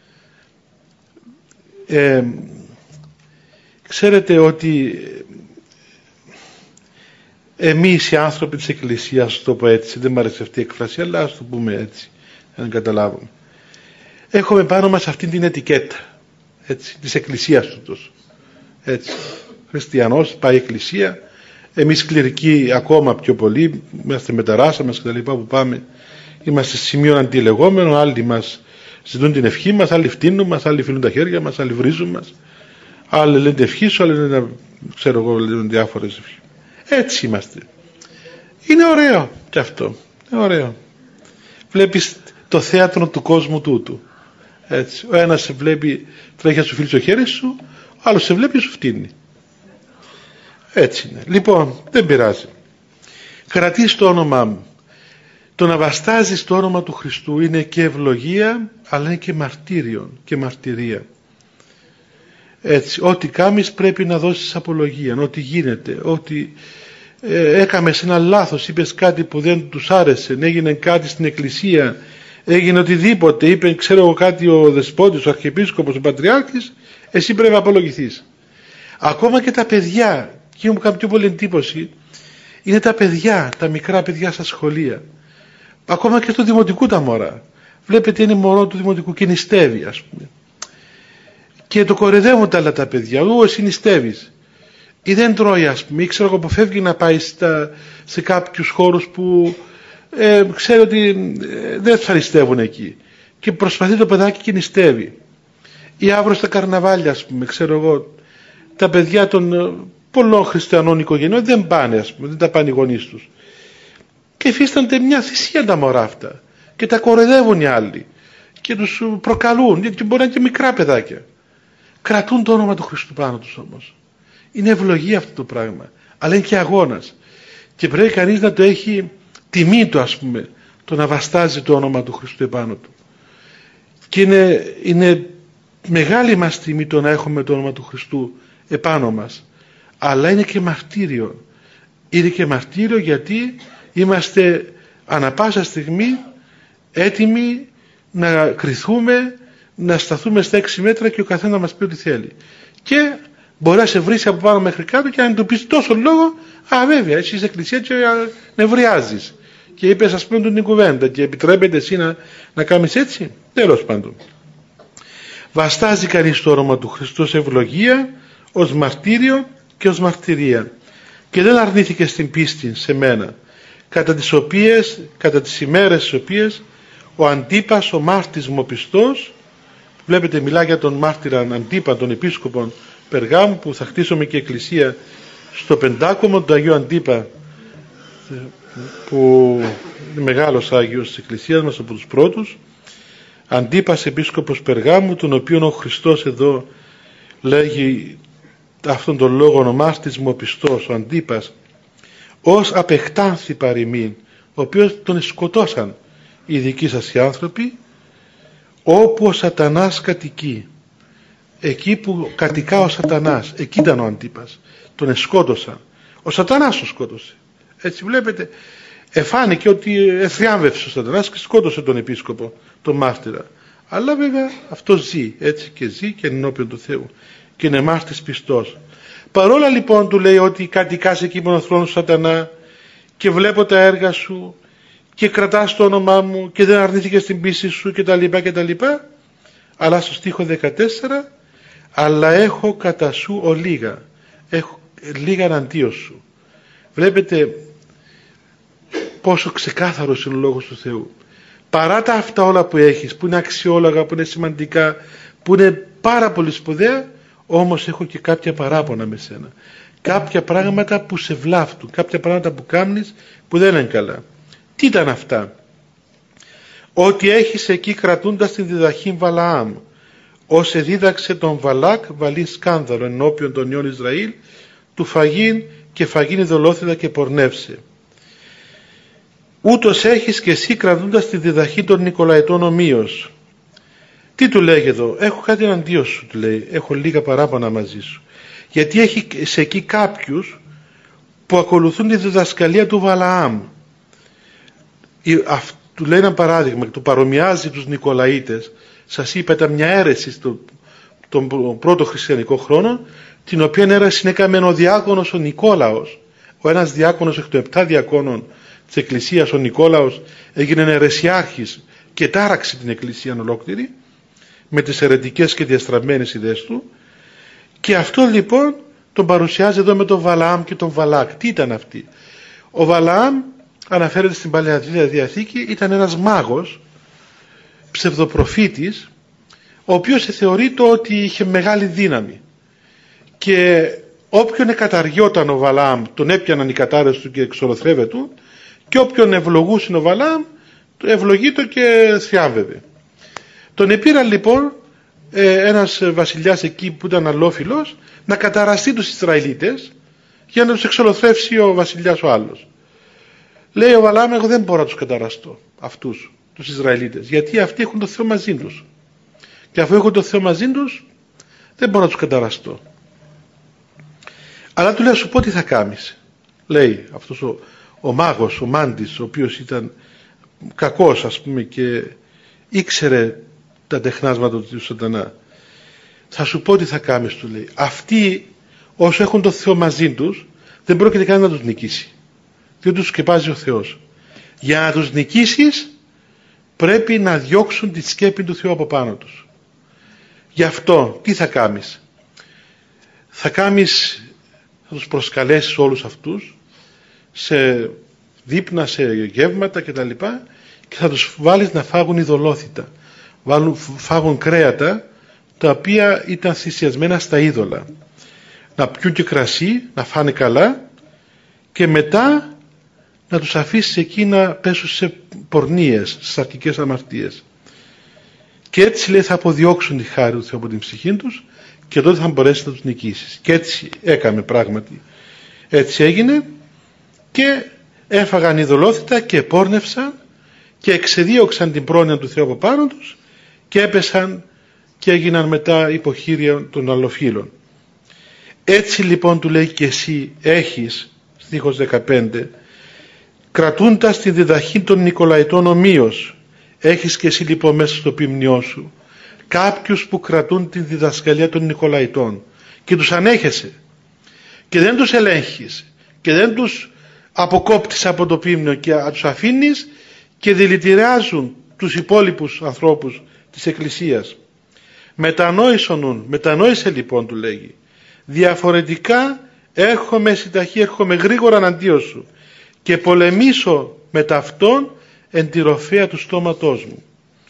Ε, ξέρετε ότι εμείς οι άνθρωποι της Εκκλησίας, το πω έτσι, δεν μου αρέσει αυτή η εκφρασία, αλλά ας το πούμε έτσι, για να καταλάβουμε. Έχουμε πάνω μας αυτή την ετικέτα, έτσι, της Εκκλησίας τούτος. Έτσι, χριστιανός, πάει η Εκκλησία, εμείς κληρικοί ακόμα πιο πολύ, είμαστε με τα ράσα μας και τα λοιπά που πάμε, είμαστε σημείο αντιλεγόμενο, άλλοι μας ζητούν την ευχή μας, άλλοι φτύνουν μας, άλλοι φιλούν τα χέρια μας, άλλοι βρίζουν μας, άλλοι λένε ευχή σου, άλλοι λένε, ξέρω εγώ, λένε διάφορες ευχές. Έτσι είμαστε. Είναι ωραίο και αυτό. Είναι ωραίο. Βλέπεις το θέατρο του κόσμου τούτου. Έτσι. Ο ένας σε βλέπει, τρέχει να σου φίλει το χέρι σου, ο άλλος σε βλέπει και σου φτύνει. Έτσι είναι. Λοιπόν, δεν πειράζει. Κρατείς το όνομά μου. Το να βαστάζεις το όνομα του Χριστού είναι και ευλογία, αλλά είναι και μαρτύριον και μαρτυρία. Έτσι, ό,τι κάνεις πρέπει να δώσεις απολογία, ό,τι γίνεται, ό,τι ε, έκαμες ένα λάθος, είπες κάτι που δεν τους άρεσε, έγινε κάτι στην εκκλησία, έγινε οτιδήποτε, είπε ξέρω εγώ κάτι ο δεσπότης, ο αρχιεπίσκοπος, ο πατριάρχης, εσύ πρέπει να απολογηθείς. Ακόμα και τα παιδιά, και μου κάνει πιο πολύ εντύπωση, είναι τα παιδιά, τα μικρά παιδιά στα σχολεία. Ακόμα και στο δημοτικού τα μωρά. Βλέπετε είναι μωρό του δημοτικού και νηστεύει, ας πούμε. Και το κορεδεύουν τα άλλα τα παιδιά. Ού, εσύ νηστεύεις. Ή δεν τρώει, ας πούμε. Ή ξέρω εγώ, αποφεύγει να πάει στα, σε κάποιους χώρους που ε, ξέρω ότι ε, δεν θα νηστεύουν εκεί. Και προσπαθεί το παιδάκι και νηστεύει. Ή αύριο στα καρναβάλια, ας πούμε, ξέρω εγώ, τα παιδιά των ε, πολλών χριστιανών οικογενειών δεν πάνε, ας πούμε, δεν τα πάνε οι γονείς τους. Και υφίστανται μια θυσία τα μωρά αυτά. Και τα κορεδεύουν οι άλλοι. Και τους προκαλούν. Γιατί μπορεί να είναι και μικρά παιδάκια. Κρατούν το όνομα του Χριστού πάνω τους όμως. Είναι ευλογία αυτό το πράγμα. Αλλά είναι και αγώνας. Και πρέπει κανείς να το έχει τιμή του, ας πούμε, το να βαστάζει το όνομα του Χριστού επάνω του. Και είναι, είναι μεγάλη μας τιμή το να έχουμε το όνομα του Χριστού επάνω μας. Αλλά είναι και μαρτύριο. Είναι και μαρτύριο γιατί είμαστε ανα πάσα στιγμή έτοιμοι να κριθούμε, να σταθούμε στα έξι μέτρα και ο καθένας να μας πει ό,τι θέλει. Και μπορεί να σε βρει από πάνω μέχρι κάτω και να του πεις τόσο λόγο, α βέβαια, εσύ είσαι εκκλησία και νευριάζεις. Και είπες ας πούμε την κουβέντα και επιτρέπεται εσύ να, να κάνεις έτσι. Τέλος πάντων. Βαστάζει κανείς το όνομα του Χριστού ως ευλογία, ως μαρτύριο και ως μαρτυρία. Και δεν αρνήθηκε στην πίστη σε μένα, κατά τις οποίες, κατά τις ημέρες τις οποίες ο Αντίπας, ο μάρτης μου ο πιστός, βλέπετε μιλά για τον μάρτυρα Αντίπα, τον επίσκοπο Περγάμου, που θα χτίσουμε και εκκλησία στο Πεντάκομο του Αγίου Αντίπα, που είναι μεγάλος Άγιος της εκκλησίας μας, από τους πρώτους. Αντίπας επίσκοπος Περγάμου, τον οποίον ο Χριστός εδώ λέγει αυτόν τον λόγο, ο μάρτης μου ο πιστός, ο Αντίπας, ως απεχτάνθη παροιμήν, ο οποίος τον σκοτώσαν οι δικοί σας οι άνθρωποι, όπου ο σατανάς κατοικεί. Εκεί που κατοικά ο σατανάς, εκεί ήταν ο Αντίπας, τον σκότωσαν. Ο σατανάς τον σκότωσε. Έτσι βλέπετε, εφάνηκε ότι εθριάμβευσε ο σατανάς και σκότωσε τον επίσκοπο, τον μάρτυρα. Αλλά βέβαια αυτό ζει, έτσι και ζει και ενώπιον του Θεού και είναι μάρτης πιστός. Παρόλα λοιπόν του λέει ότι κατοικάς εκεί με τον θρόνο του σατανά και βλέπω τα έργα σου και κρατάς το όνομά μου και δεν αρνήθηκες την πίστη σου και τα λοιπά και τα λοιπά, αλλά στο στίχο δεκατέσσερα, αλλά έχω κατά σου ο λίγα, έχω λίγα εναντίον σου. Βλέπετε πόσο ξεκάθαρος είναι ο λόγος του Θεού. Παρά τα αυτά όλα που έχεις, που είναι αξιόλογα, που είναι σημαντικά, που είναι πάρα πολύ σπουδαία, όμως έχω και κάποια παράπονα με σένα. Κάποια πράγματα που σε βλάφτουν, κάποια πράγματα που κάνεις που δεν είναι καλά. Τι ήταν αυτά? Ότι έχεις εκεί κρατούντας την διδαχή Βαλαάμ, όσε δίδαξε τον Βαλάκ βαλή σκάνδαλο ενώπιον των ιών Ισραήλ, του φαγήν και φαγήν ειδωλόθητα και πορνεύσε. Ούτως έχεις και εσύ κρατούντας τη διδαχή των Νικολαετών ομοίως. Τι του λέγει εδώ? Έχω κάτι εναντίον σου, του λέει, έχω λίγα παράπονα μαζί σου. Γιατί έχει σε εκεί κάποιους που ακολουθούν τη διδασκαλία του Βαλαάμ. Του λέει ένα παράδειγμα, του παρομοιάζει τους Νικολαίτες. Σας είπα, ήταν μια αίρεση στο, τον πρώτο χριστιανικό χρόνο, την οποία αίρεση έκαμε ο διάκονος ο Νικόλαος. Ο ένας διάκονος εκ των επτά διακόνων της Εκκλησίας, ο Νικόλαος, έγινε αιρεσιάρχης και τάραξε την Εκκλησία ολόκληρη με τις αιρετικές και διαστραμμένες ιδέες του. Και αυτό λοιπόν τον παρουσιάζει εδώ με τον Βαλαάμ και τον Βαλάκ. Τι ήταν αυτοί? Ο Βαλαάμ, αναφέρεται στην Παλαιά Διαθήκη, ήταν ένας μάγος, ψευδοπροφήτης, ο οποίος θεωρείται ότι είχε μεγάλη δύναμη και όποιον εκαταριόταν ο Βαλαάμ τον έπιαναν οι κατάρες του και εξολοθρεύε του, και όποιον ευλογούσε ο Βαλαάμ ευλογείτο και θριάμβευε. Τον επήραν λοιπόν ε, ένας βασιλιάς εκεί που ήταν αλλόφιλος να καταραστεί τους Ισραηλίτες για να τους εξολοθρεύσει ο βασιλιάς ο άλλος. Λέει ο Βαλαάμ, εγώ δεν μπορώ να τους καταραστώ αυτούς τους Ισραηλίτες, γιατί αυτοί έχουν το Θεό μαζί τους, και αφού έχουν το Θεό μαζί τους δεν μπορώ να τους καταραστώ. Αλλά του λέει, σου πω τι θα κάνεις. Λέει αυτός ο, ο μάγος, ο μάντης, ο οποίος ήταν κακός ας πούμε και ήξερε τα τεχνάσματα του σατανά. Θα σου πω τι θα κάνεις, του λέει. Αυτοί όσο έχουν το Θεό μαζί τους, δεν πρόκειται καν να τους νικήσει, διότι τους σκεπάζει ο Θεός. Για να τους νικήσεις πρέπει να διώξουν τη σκέπη του Θεού από πάνω τους. Γι' αυτό τι θα κάνεις? Θα κάνεις, θα τους προσκαλέσεις όλους αυτούς σε δείπνα, σε γεύματα κτλ. Και θα τους βάλεις να φάγουν ειδωλόθητα, βάλουν, φάγουν κρέατα τα οποία ήταν θυσιασμένα στα είδωλα, να πιούν και κρασί, να φάνε καλά και μετά να τους αφήσεις εκεί να πέσουν σε πορνίες, στις αρχικές αμαρτίες. Και έτσι, λέει, θα αποδιώξουν τη χάρη του Θεού από την ψυχή τους και τότε θα μπορέσει να τους νικήσεις. Και έτσι έκαμε πράγματι. Έτσι έγινε και έφαγαν ειδωλόθητα και πόρνευσαν και εξεδίωξαν την πρόνοια του Θεού από πάνω τους και έπεσαν και έγιναν μετά υποχείρια των αλλοφύλων. Έτσι λοιπόν, του λέει, και εσύ έχεις, στίχος δεκαπέντε, κρατούντας τη διδαχή των Νικολαϊτών ομοίως, έχεις και εσύ λοιπόν μέσα στο ποιμνιό σου κάποιους που κρατούν τη διδασκαλία των Νικολαϊτών και τους ανέχεσαι και δεν τους ελέγχεις και δεν τους αποκόπτεις από το ποίμνιο και τους αφήνεις και δηλητηριάζουν τους υπόλοιπους ανθρώπους της Εκκλησίας. Μετανόησον, μετανόησε λοιπόν, του λέγει, διαφορετικά έρχομαι συνταχή, έρχομαι γρήγορα εναντίον σου και πολεμήσω με ταυτόν εν τη ροφαία του στόματός μου.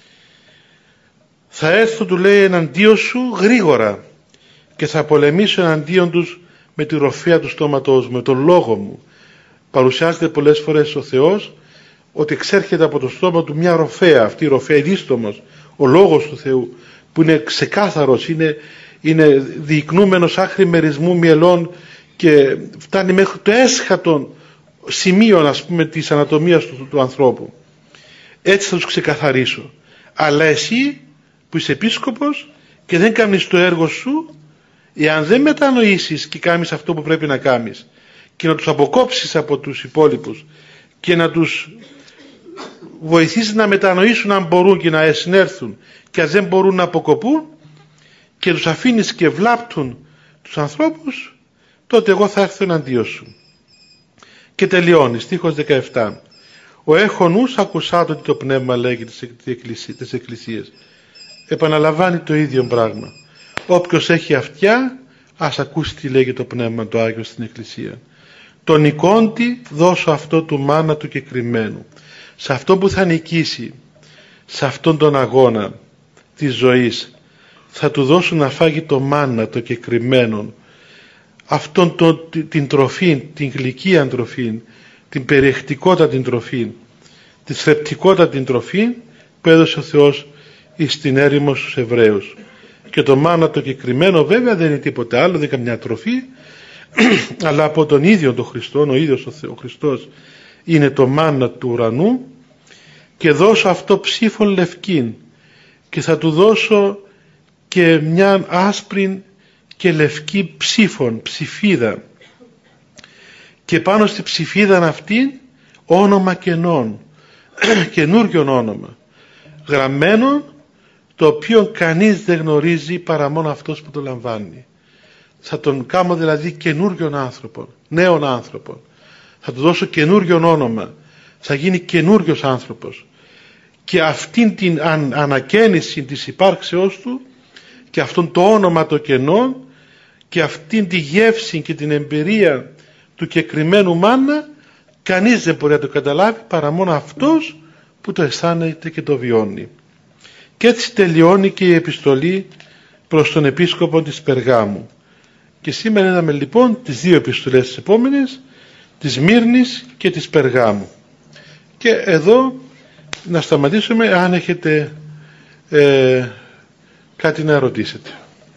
Θα έρθω, του λέει, εναντίον σου γρήγορα και θα πολεμήσω εναντίον τους με τη ροφαία του στόματός μου, με τον λόγο μου. Παρουσιάζεται πολλές φορές ο Θεός ότι εξέρχεται από το στόμα του μια ροφαία, αυτή η ροφαία, η δίστομος, ο λόγος του Θεού, που είναι ξεκάθαρος, είναι, είναι διεικνούμενος άχρη μερισμού μυελών και φτάνει μέχρι το έσχατο σημείο, ας πούμε, της ανατομίας του, του ανθρώπου. Έτσι θα τους ξεκαθαρίσω. Αλλά εσύ που είσαι επίσκοπος και δεν κάνεις το έργο σου, εάν δεν μετανοήσεις και κάνεις αυτό που πρέπει να κάνεις και να τους αποκόψεις από τους υπόλοιπους και να τους βοηθήσεις να μετανοήσουν αν μπορούν και να συνέρθουν και αν δεν μπορούν να αποκοπούν και τους αφήνεις και βλάπτουν τους ανθρώπους, τότε εγώ θα έρθω εναντίον σου. Και τελειώνει, στίχος δεκαεπτά. Ο έχω νους ακουσάτο ότι το πνεύμα λέγει της Εκκλησίας. Επαναλαμβάνει το ίδιο πράγμα. Όποιος έχει αυτιά, ας ακούσει τι λέγει το Πνεύμα το Άγιο στην Εκκλησία. Τον νικόντι δώσω αυτό του μάνα του κεκριμένου. Σε αυτό που θα νικήσει, σε αυτόν τον αγώνα της ζωής, θα του δώσουν να φάγει το μάνα το κεκριμένο, αυτόν το, την τροφή, την γλυκία τροφή, την περιεκτικότατη τροφή, τη θρεπτικότατη τροφή που έδωσε ο Θεός εις την έρημο στους Εβραίους. Και το μάνα το κεκριμένο βέβαια δεν είναι τίποτε άλλο, δεν είναι καμιά τροφή, αλλά από τον ίδιο τον Χριστό, ο ίδιος ο, Θεός, ο Χριστός είναι το μάνα του ουρανού, και δώσω αυτό ψήφων λευκήν και θα του δώσω και μια άσπρη και λευκή ψήφων, ψηφίδα, και πάνω στη ψηφίδα αυτή όνομα καινών, καινούργιον όνομα, γραμμένο, το οποίο κανείς δεν γνωρίζει παρά μόνο αυτός που το λαμβάνει. Θα τον κάνω δηλαδή καινούριον άνθρωπο, νέον άνθρωπο. Θα του δώσω καινούριον όνομα. Θα γίνει καινούριος άνθρωπος. Και αυτήν την αν, ανακαίνιση της υπάρξεώς του και αυτόν το όνομα το κενό και αυτήν τη γεύση και την εμπειρία του κεκριμένου μάνα, κανείς δεν μπορεί να το καταλάβει παρά μόνο αυτός που το αισθάνεται και το βιώνει. Και έτσι τελειώνει και η επιστολή προς τον επίσκοπο της Περγάμου. Και σήμερα είδαμε λοιπόν τις δύο επιστολές τις επόμενες, της Σμύρνης και της Περγάμου. Και εδώ να σταματήσουμε αν έχετε ε, κάτι να ρωτήσετε.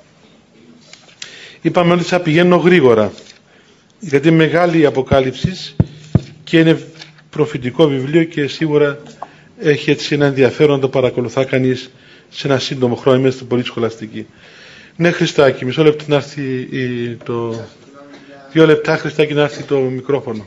Είπαμε ότι θα πηγαίνω γρήγορα, γιατί είναι μεγάλη αποκάλυψη και είναι προφητικό βιβλίο και σίγουρα έχει έτσι ένα ενδιαφέρον να το παρακολουθά κανείς σε ένα σύντομο χρόνο. Είμαστε πολύ σχολαστικοί. Ναι, Χριστάκη, μισό λεπτό να έρθει η, το... δύο λεπτά, Χριστάκη, να έρθει το μικρόφωνο.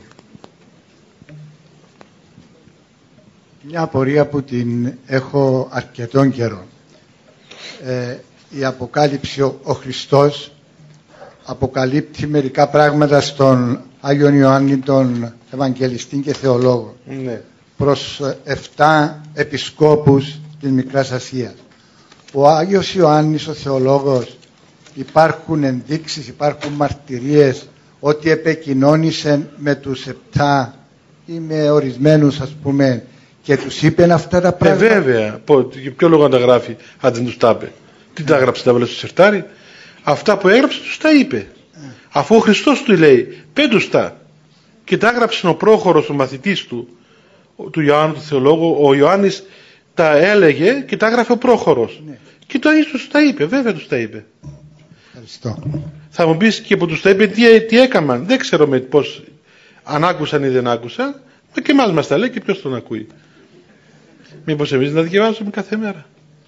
Μια απορία που την έχω αρκετόν καιρό. Ε, η Αποκάλυψη, ο, ο Χριστός αποκαλύπτει μερικά πράγματα στον Άγιον Ιωάννη τον Ευαγγελιστή και Θεολόγο, ναι, προς εφτά επισκόπους της Μικράς Ασίας. Ο Άγιος Ιωάννης ο Θεολόγος, υπάρχουν ενδείξεις, υπάρχουν μαρτυρίες ότι επεκοινώνησε με τους επτά ή με ορισμένους, ας πούμε, και τους είπε αυτά τα πράγματα? Ε, βέβαια. Για ποιο λόγο να τα γράφει αν δεν τους τα είπε? Τι τα έγραψε, τα βάλε στο σερτάρι? Αυτά που έγραψε τους τα είπε. Ε. Αφού ο Χριστός του λέει πέ τους τα, και τα έγραψε ο Πρόχορος, ο μαθητής του, του Ιωάννου του Θεολόγου. Ο Ιωάννης τα έλεγε και τα έγραφε ο Πρόχορος. Ναι. Και το Άγιος τους τα είπε, βέβαια τους τα είπε. Ευχαριστώ. Θα μου πεις και που τους τα είπε τι, τι έκαναν? Δεν ξέρω με πώς, αν άκουσαν ή δεν άκουσαν. Μα και εμάς μας τα λέει, και ποιος τον ακούει? Μήπως εμείς να διαβάζουμε κάθε μέρα?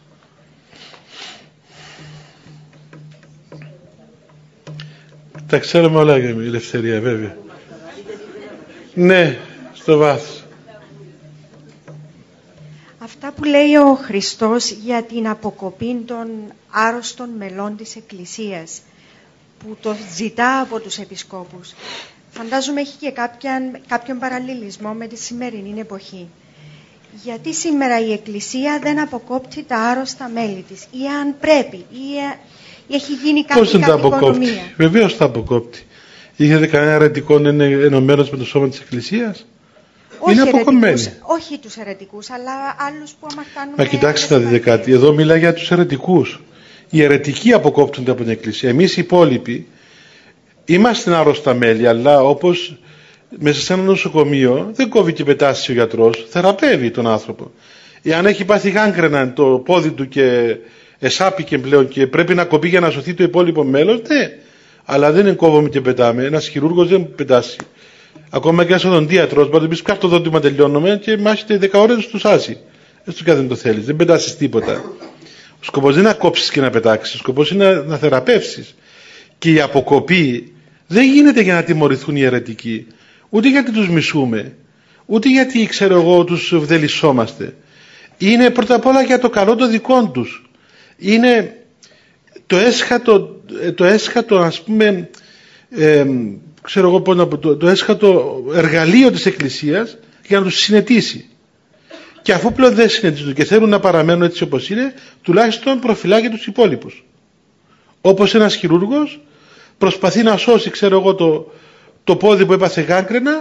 Τα ξέρουμε όλα για η ελευθερία, βέβαια. Ναι, στο βάθος. Αυτά που λέει ο Χριστός για την αποκοπή των άρρωστων μελών της Εκκλησίας, που το ζητά από τους επισκόπους, φαντάζομαι έχει και κάποιον, κάποιον παραλληλισμό με τη σημερινή εποχή. Γιατί σήμερα η Εκκλησία δεν αποκόπτει τα άρρωστα μέλη της, ή αν πρέπει, ή, ή έχει γίνει κάποια κακοοικονομία? Βεβαίως τα αποκόπτει. Είχατε κανένα αιρετικό να είναι ενωμένος με το σώμα της Εκκλησίας? Όχι, είναι αποκομμένοι. Όχι τους αιρετικούς, αλλά άλλους που αμαρτάνουν. Μα κοιτάξτε να δείτε κάτι. Εδώ μιλάει για τους αιρετικούς. Οι αιρετικοί αποκόπτονται από την Εκκλησία. Εμείς οι υπόλοιποι είμαστε άρρωστα μέλη, αλλά όπως μέσα σε ένα νοσοκομείο δεν κόβει και πετάσει ο γιατρός, θεραπεύει τον άνθρωπο. Εάν έχει πάθει γάγκρενα το πόδι του και εσάπηκε πλέον και πρέπει να κοπεί για να σωθεί το υπόλοιπο μέλος, ναι. Αλλά δεν είναι κόβουμε και πετάμε. Ένας χειρούργος δεν πετάσει. Ακόμα και ένας οδοντίατρος μπορεί να πει: κάτω το δόντιμα, τελειώνουμε, και μάχεται δέκα ώρες του σάσει. Έτσι κάτι δεν το θέλεις. Δεν πετάσεις τίποτα. Ο σκοπός δεν είναι να κόψεις και να πετάξεις. Ο σκοπός είναι να, να θεραπεύσεις. Και η αποκοπή δεν γίνεται για να τιμωρηθούν οι αιρετικοί. Ούτε γιατί τους μισούμε. Ούτε γιατί, ξέρω εγώ, τους βδελισσόμαστε. Είναι πρώτα απ' όλα για το καλό των δικών τους. Είναι το έσχατο, το έσχατο ας πούμε, ε, ξέρω εγώ πώς να πω, το, το έσχατο εργαλείο της Εκκλησίας για να τους συνετίσει. Και αφού πλέον δεν συνετίζουν και θέλουν να παραμένουν έτσι όπως είναι, τουλάχιστον προφυλάγει τους υπόλοιπους. Όπως ένας χειρούργος προσπαθεί να σώσει, ξέρω εγώ, το, το πόδι που έπαθε γάγκρενα.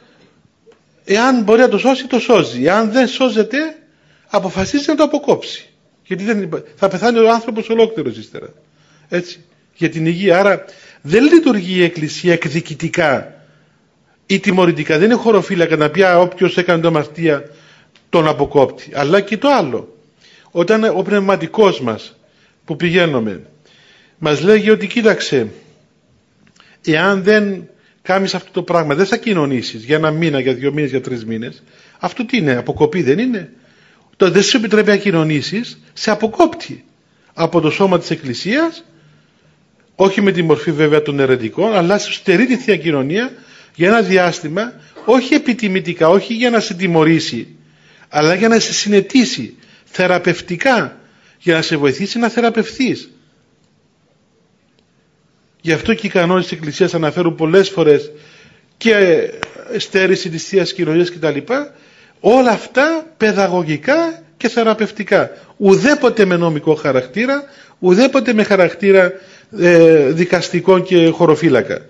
Εάν μπορεί να το σώσει, το σώζει. Εάν δεν σώζεται, αποφασίζει να το αποκόψει. Γιατί δεν, θα πεθάνει ο άνθρωπος ολόκληρος ύστερα. Έτσι. Για την υγεία. Άρα δεν λειτουργεί η Εκκλησία εκδικητικά ή τιμωρητικά. Δεν είναι χωροφύλακα να πει όποιος έκανε το αμαρτία τον αποκόπτει. Αλλά και το άλλο. Όταν ο πνευματικός μας που πηγαίνουμε μας λέγει ότι κοίταξε, εάν δεν κάνεις αυτό το πράγμα, δεν θα κοινωνήσεις για ένα μήνα, για δύο μήνες, για τρεις μήνες. Αυτό τι είναι? Αποκοπή δεν είναι? Το δεν σου επιτρέπει να κοινωνήσεις, σε αποκόπτει από το σώμα της Εκκλησίας, όχι με τη μορφή βέβαια των αιρετικών, αλλά σου στερεί τη Θεία Κοινωνία για ένα διάστημα, όχι επιτιμητικά, όχι για να σε τιμωρήσει, αλλά για να σε συνετίσει θεραπευτικά, για να σε βοηθήσει να θεραπευθείς. Γι' αυτό και οι κανόνες της Εκκλησίας αναφέρουν πολλές φορές και στέρηση της Θείας Κοινωνίας κτλ. Όλα αυτά παιδαγωγικά και θεραπευτικά. Ουδέποτε με νομικό χαρακτήρα, ουδέποτε με χαρακτήρα ε, δικαστικό και χωροφύλακα.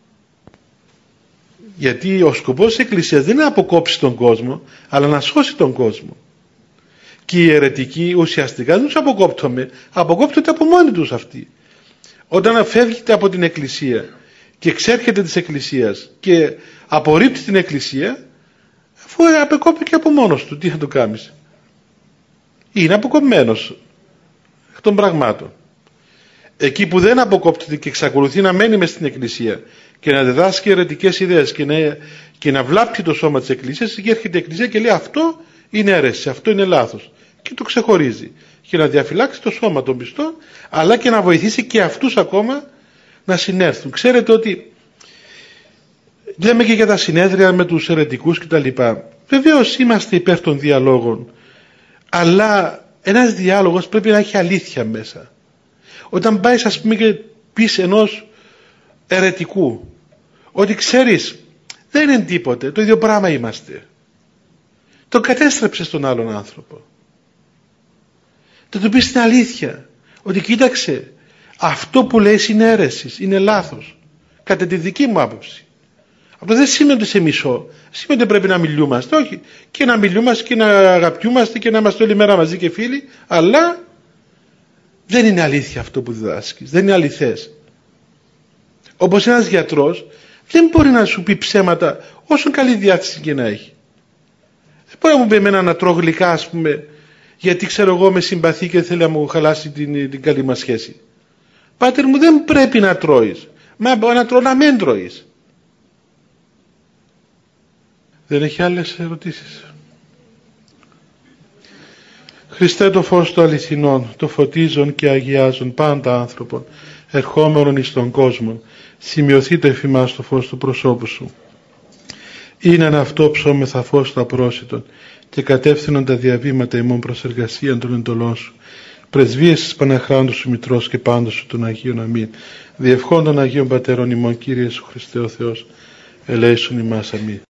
Γιατί ο σκοπός της Εκκλησίας δεν είναι να αποκόψει τον κόσμο, αλλά να σώσει τον κόσμο. Και οι αιρετικοί ουσιαστικά δεν τους αποκόπτουμε, αποκόπτονται από μόνοι τους αυτοί. Όταν φεύγετε από την Εκκλησία και εξέρχεται της Εκκλησίας και απορρίπτει την Εκκλησία, αφού απεκόπηκε και από μόνος του, τι θα το κάνεις? Είναι αποκομμένος εκ των πραγμάτων. Εκεί που δεν αποκόπτεται και εξακολουθεί να μένει μες στην Εκκλησία και να διδάσκει αιρετικές ιδέες και να, και να βλάπτει το σώμα της Εκκλησίας, και έρχεται η Εκκλησία και λέει αυτό είναι αίρεση, αυτό είναι λάθος, και το ξεχωρίζει και να διαφυλάξει το σώμα των πιστών, αλλά και να βοηθήσει και αυτούς ακόμα να συνέρθουν. Ξέρετε ότι λέμε και για τα συνέδρια με τους αιρετικούς κτλ. Βεβαίως είμαστε υπέρ των διαλόγων, αλλά ένας διάλογος πρέπει να έχει αλήθεια μέσα. Όταν πάει, ας πούμε, και πεις ενός αιρετικού. Ότι ξέρεις, δεν είναι τίποτε, το ίδιο πράγμα είμαστε. Τον κατέστρεψες τον άλλον άνθρωπο. Θα του πεις την αλήθεια, ότι κοίταξε, αυτό που λες είναι αίρεσης, είναι λάθος, κατά τη δική μου άποψη. Αυτό δεν σημαίνει ότι σε μισώ, σημαίνει ότι πρέπει να μιλούμαστε, όχι, και να μιλούμαστε και να αγαπιούμαστε και να είμαστε όλη μέρα μαζί και φίλοι, αλλά δεν είναι αλήθεια αυτό που διδάσκεις, δεν είναι αληθές. Όπως ένας γιατρός δεν μπορεί να σου πει ψέματα όσο καλή διάθεση και να έχει. Δεν μπορεί να μου πει εμένα να τρώω γλυκά, ας πούμε, γιατί ξέρω εγώ με συμπαθεί και θέλει να μου χαλάσει την, την καλή μας σχέση. Πάτερ μου, δεν πρέπει να τρώεις. Μα να τρώω να μην τρώεις. Δεν έχει άλλες ερωτήσεις? Χριστέ, το φως των αληθινών, το φωτίζον και αγιάζον πάντα άνθρωπον, ερχόμενον εις τον κόσμο, σημειωθείτε εφ' ημάς το φως του προσώπου σου. Είναι ένα αυτό ψώμεθα φως του απρόσιτον και κατεύθυνον τα διαβήματα ημών προς εργασίαν των εντολών σου. Πρεσβείες της Παναχράντου σου Μητρός και πάντως σου των Αγίων αμήν. Διευχών των Αγίων Πατέρων ημών, Κύριε Ιησού Χριστέ ο Θεός, ελέησον ημάς αμήν.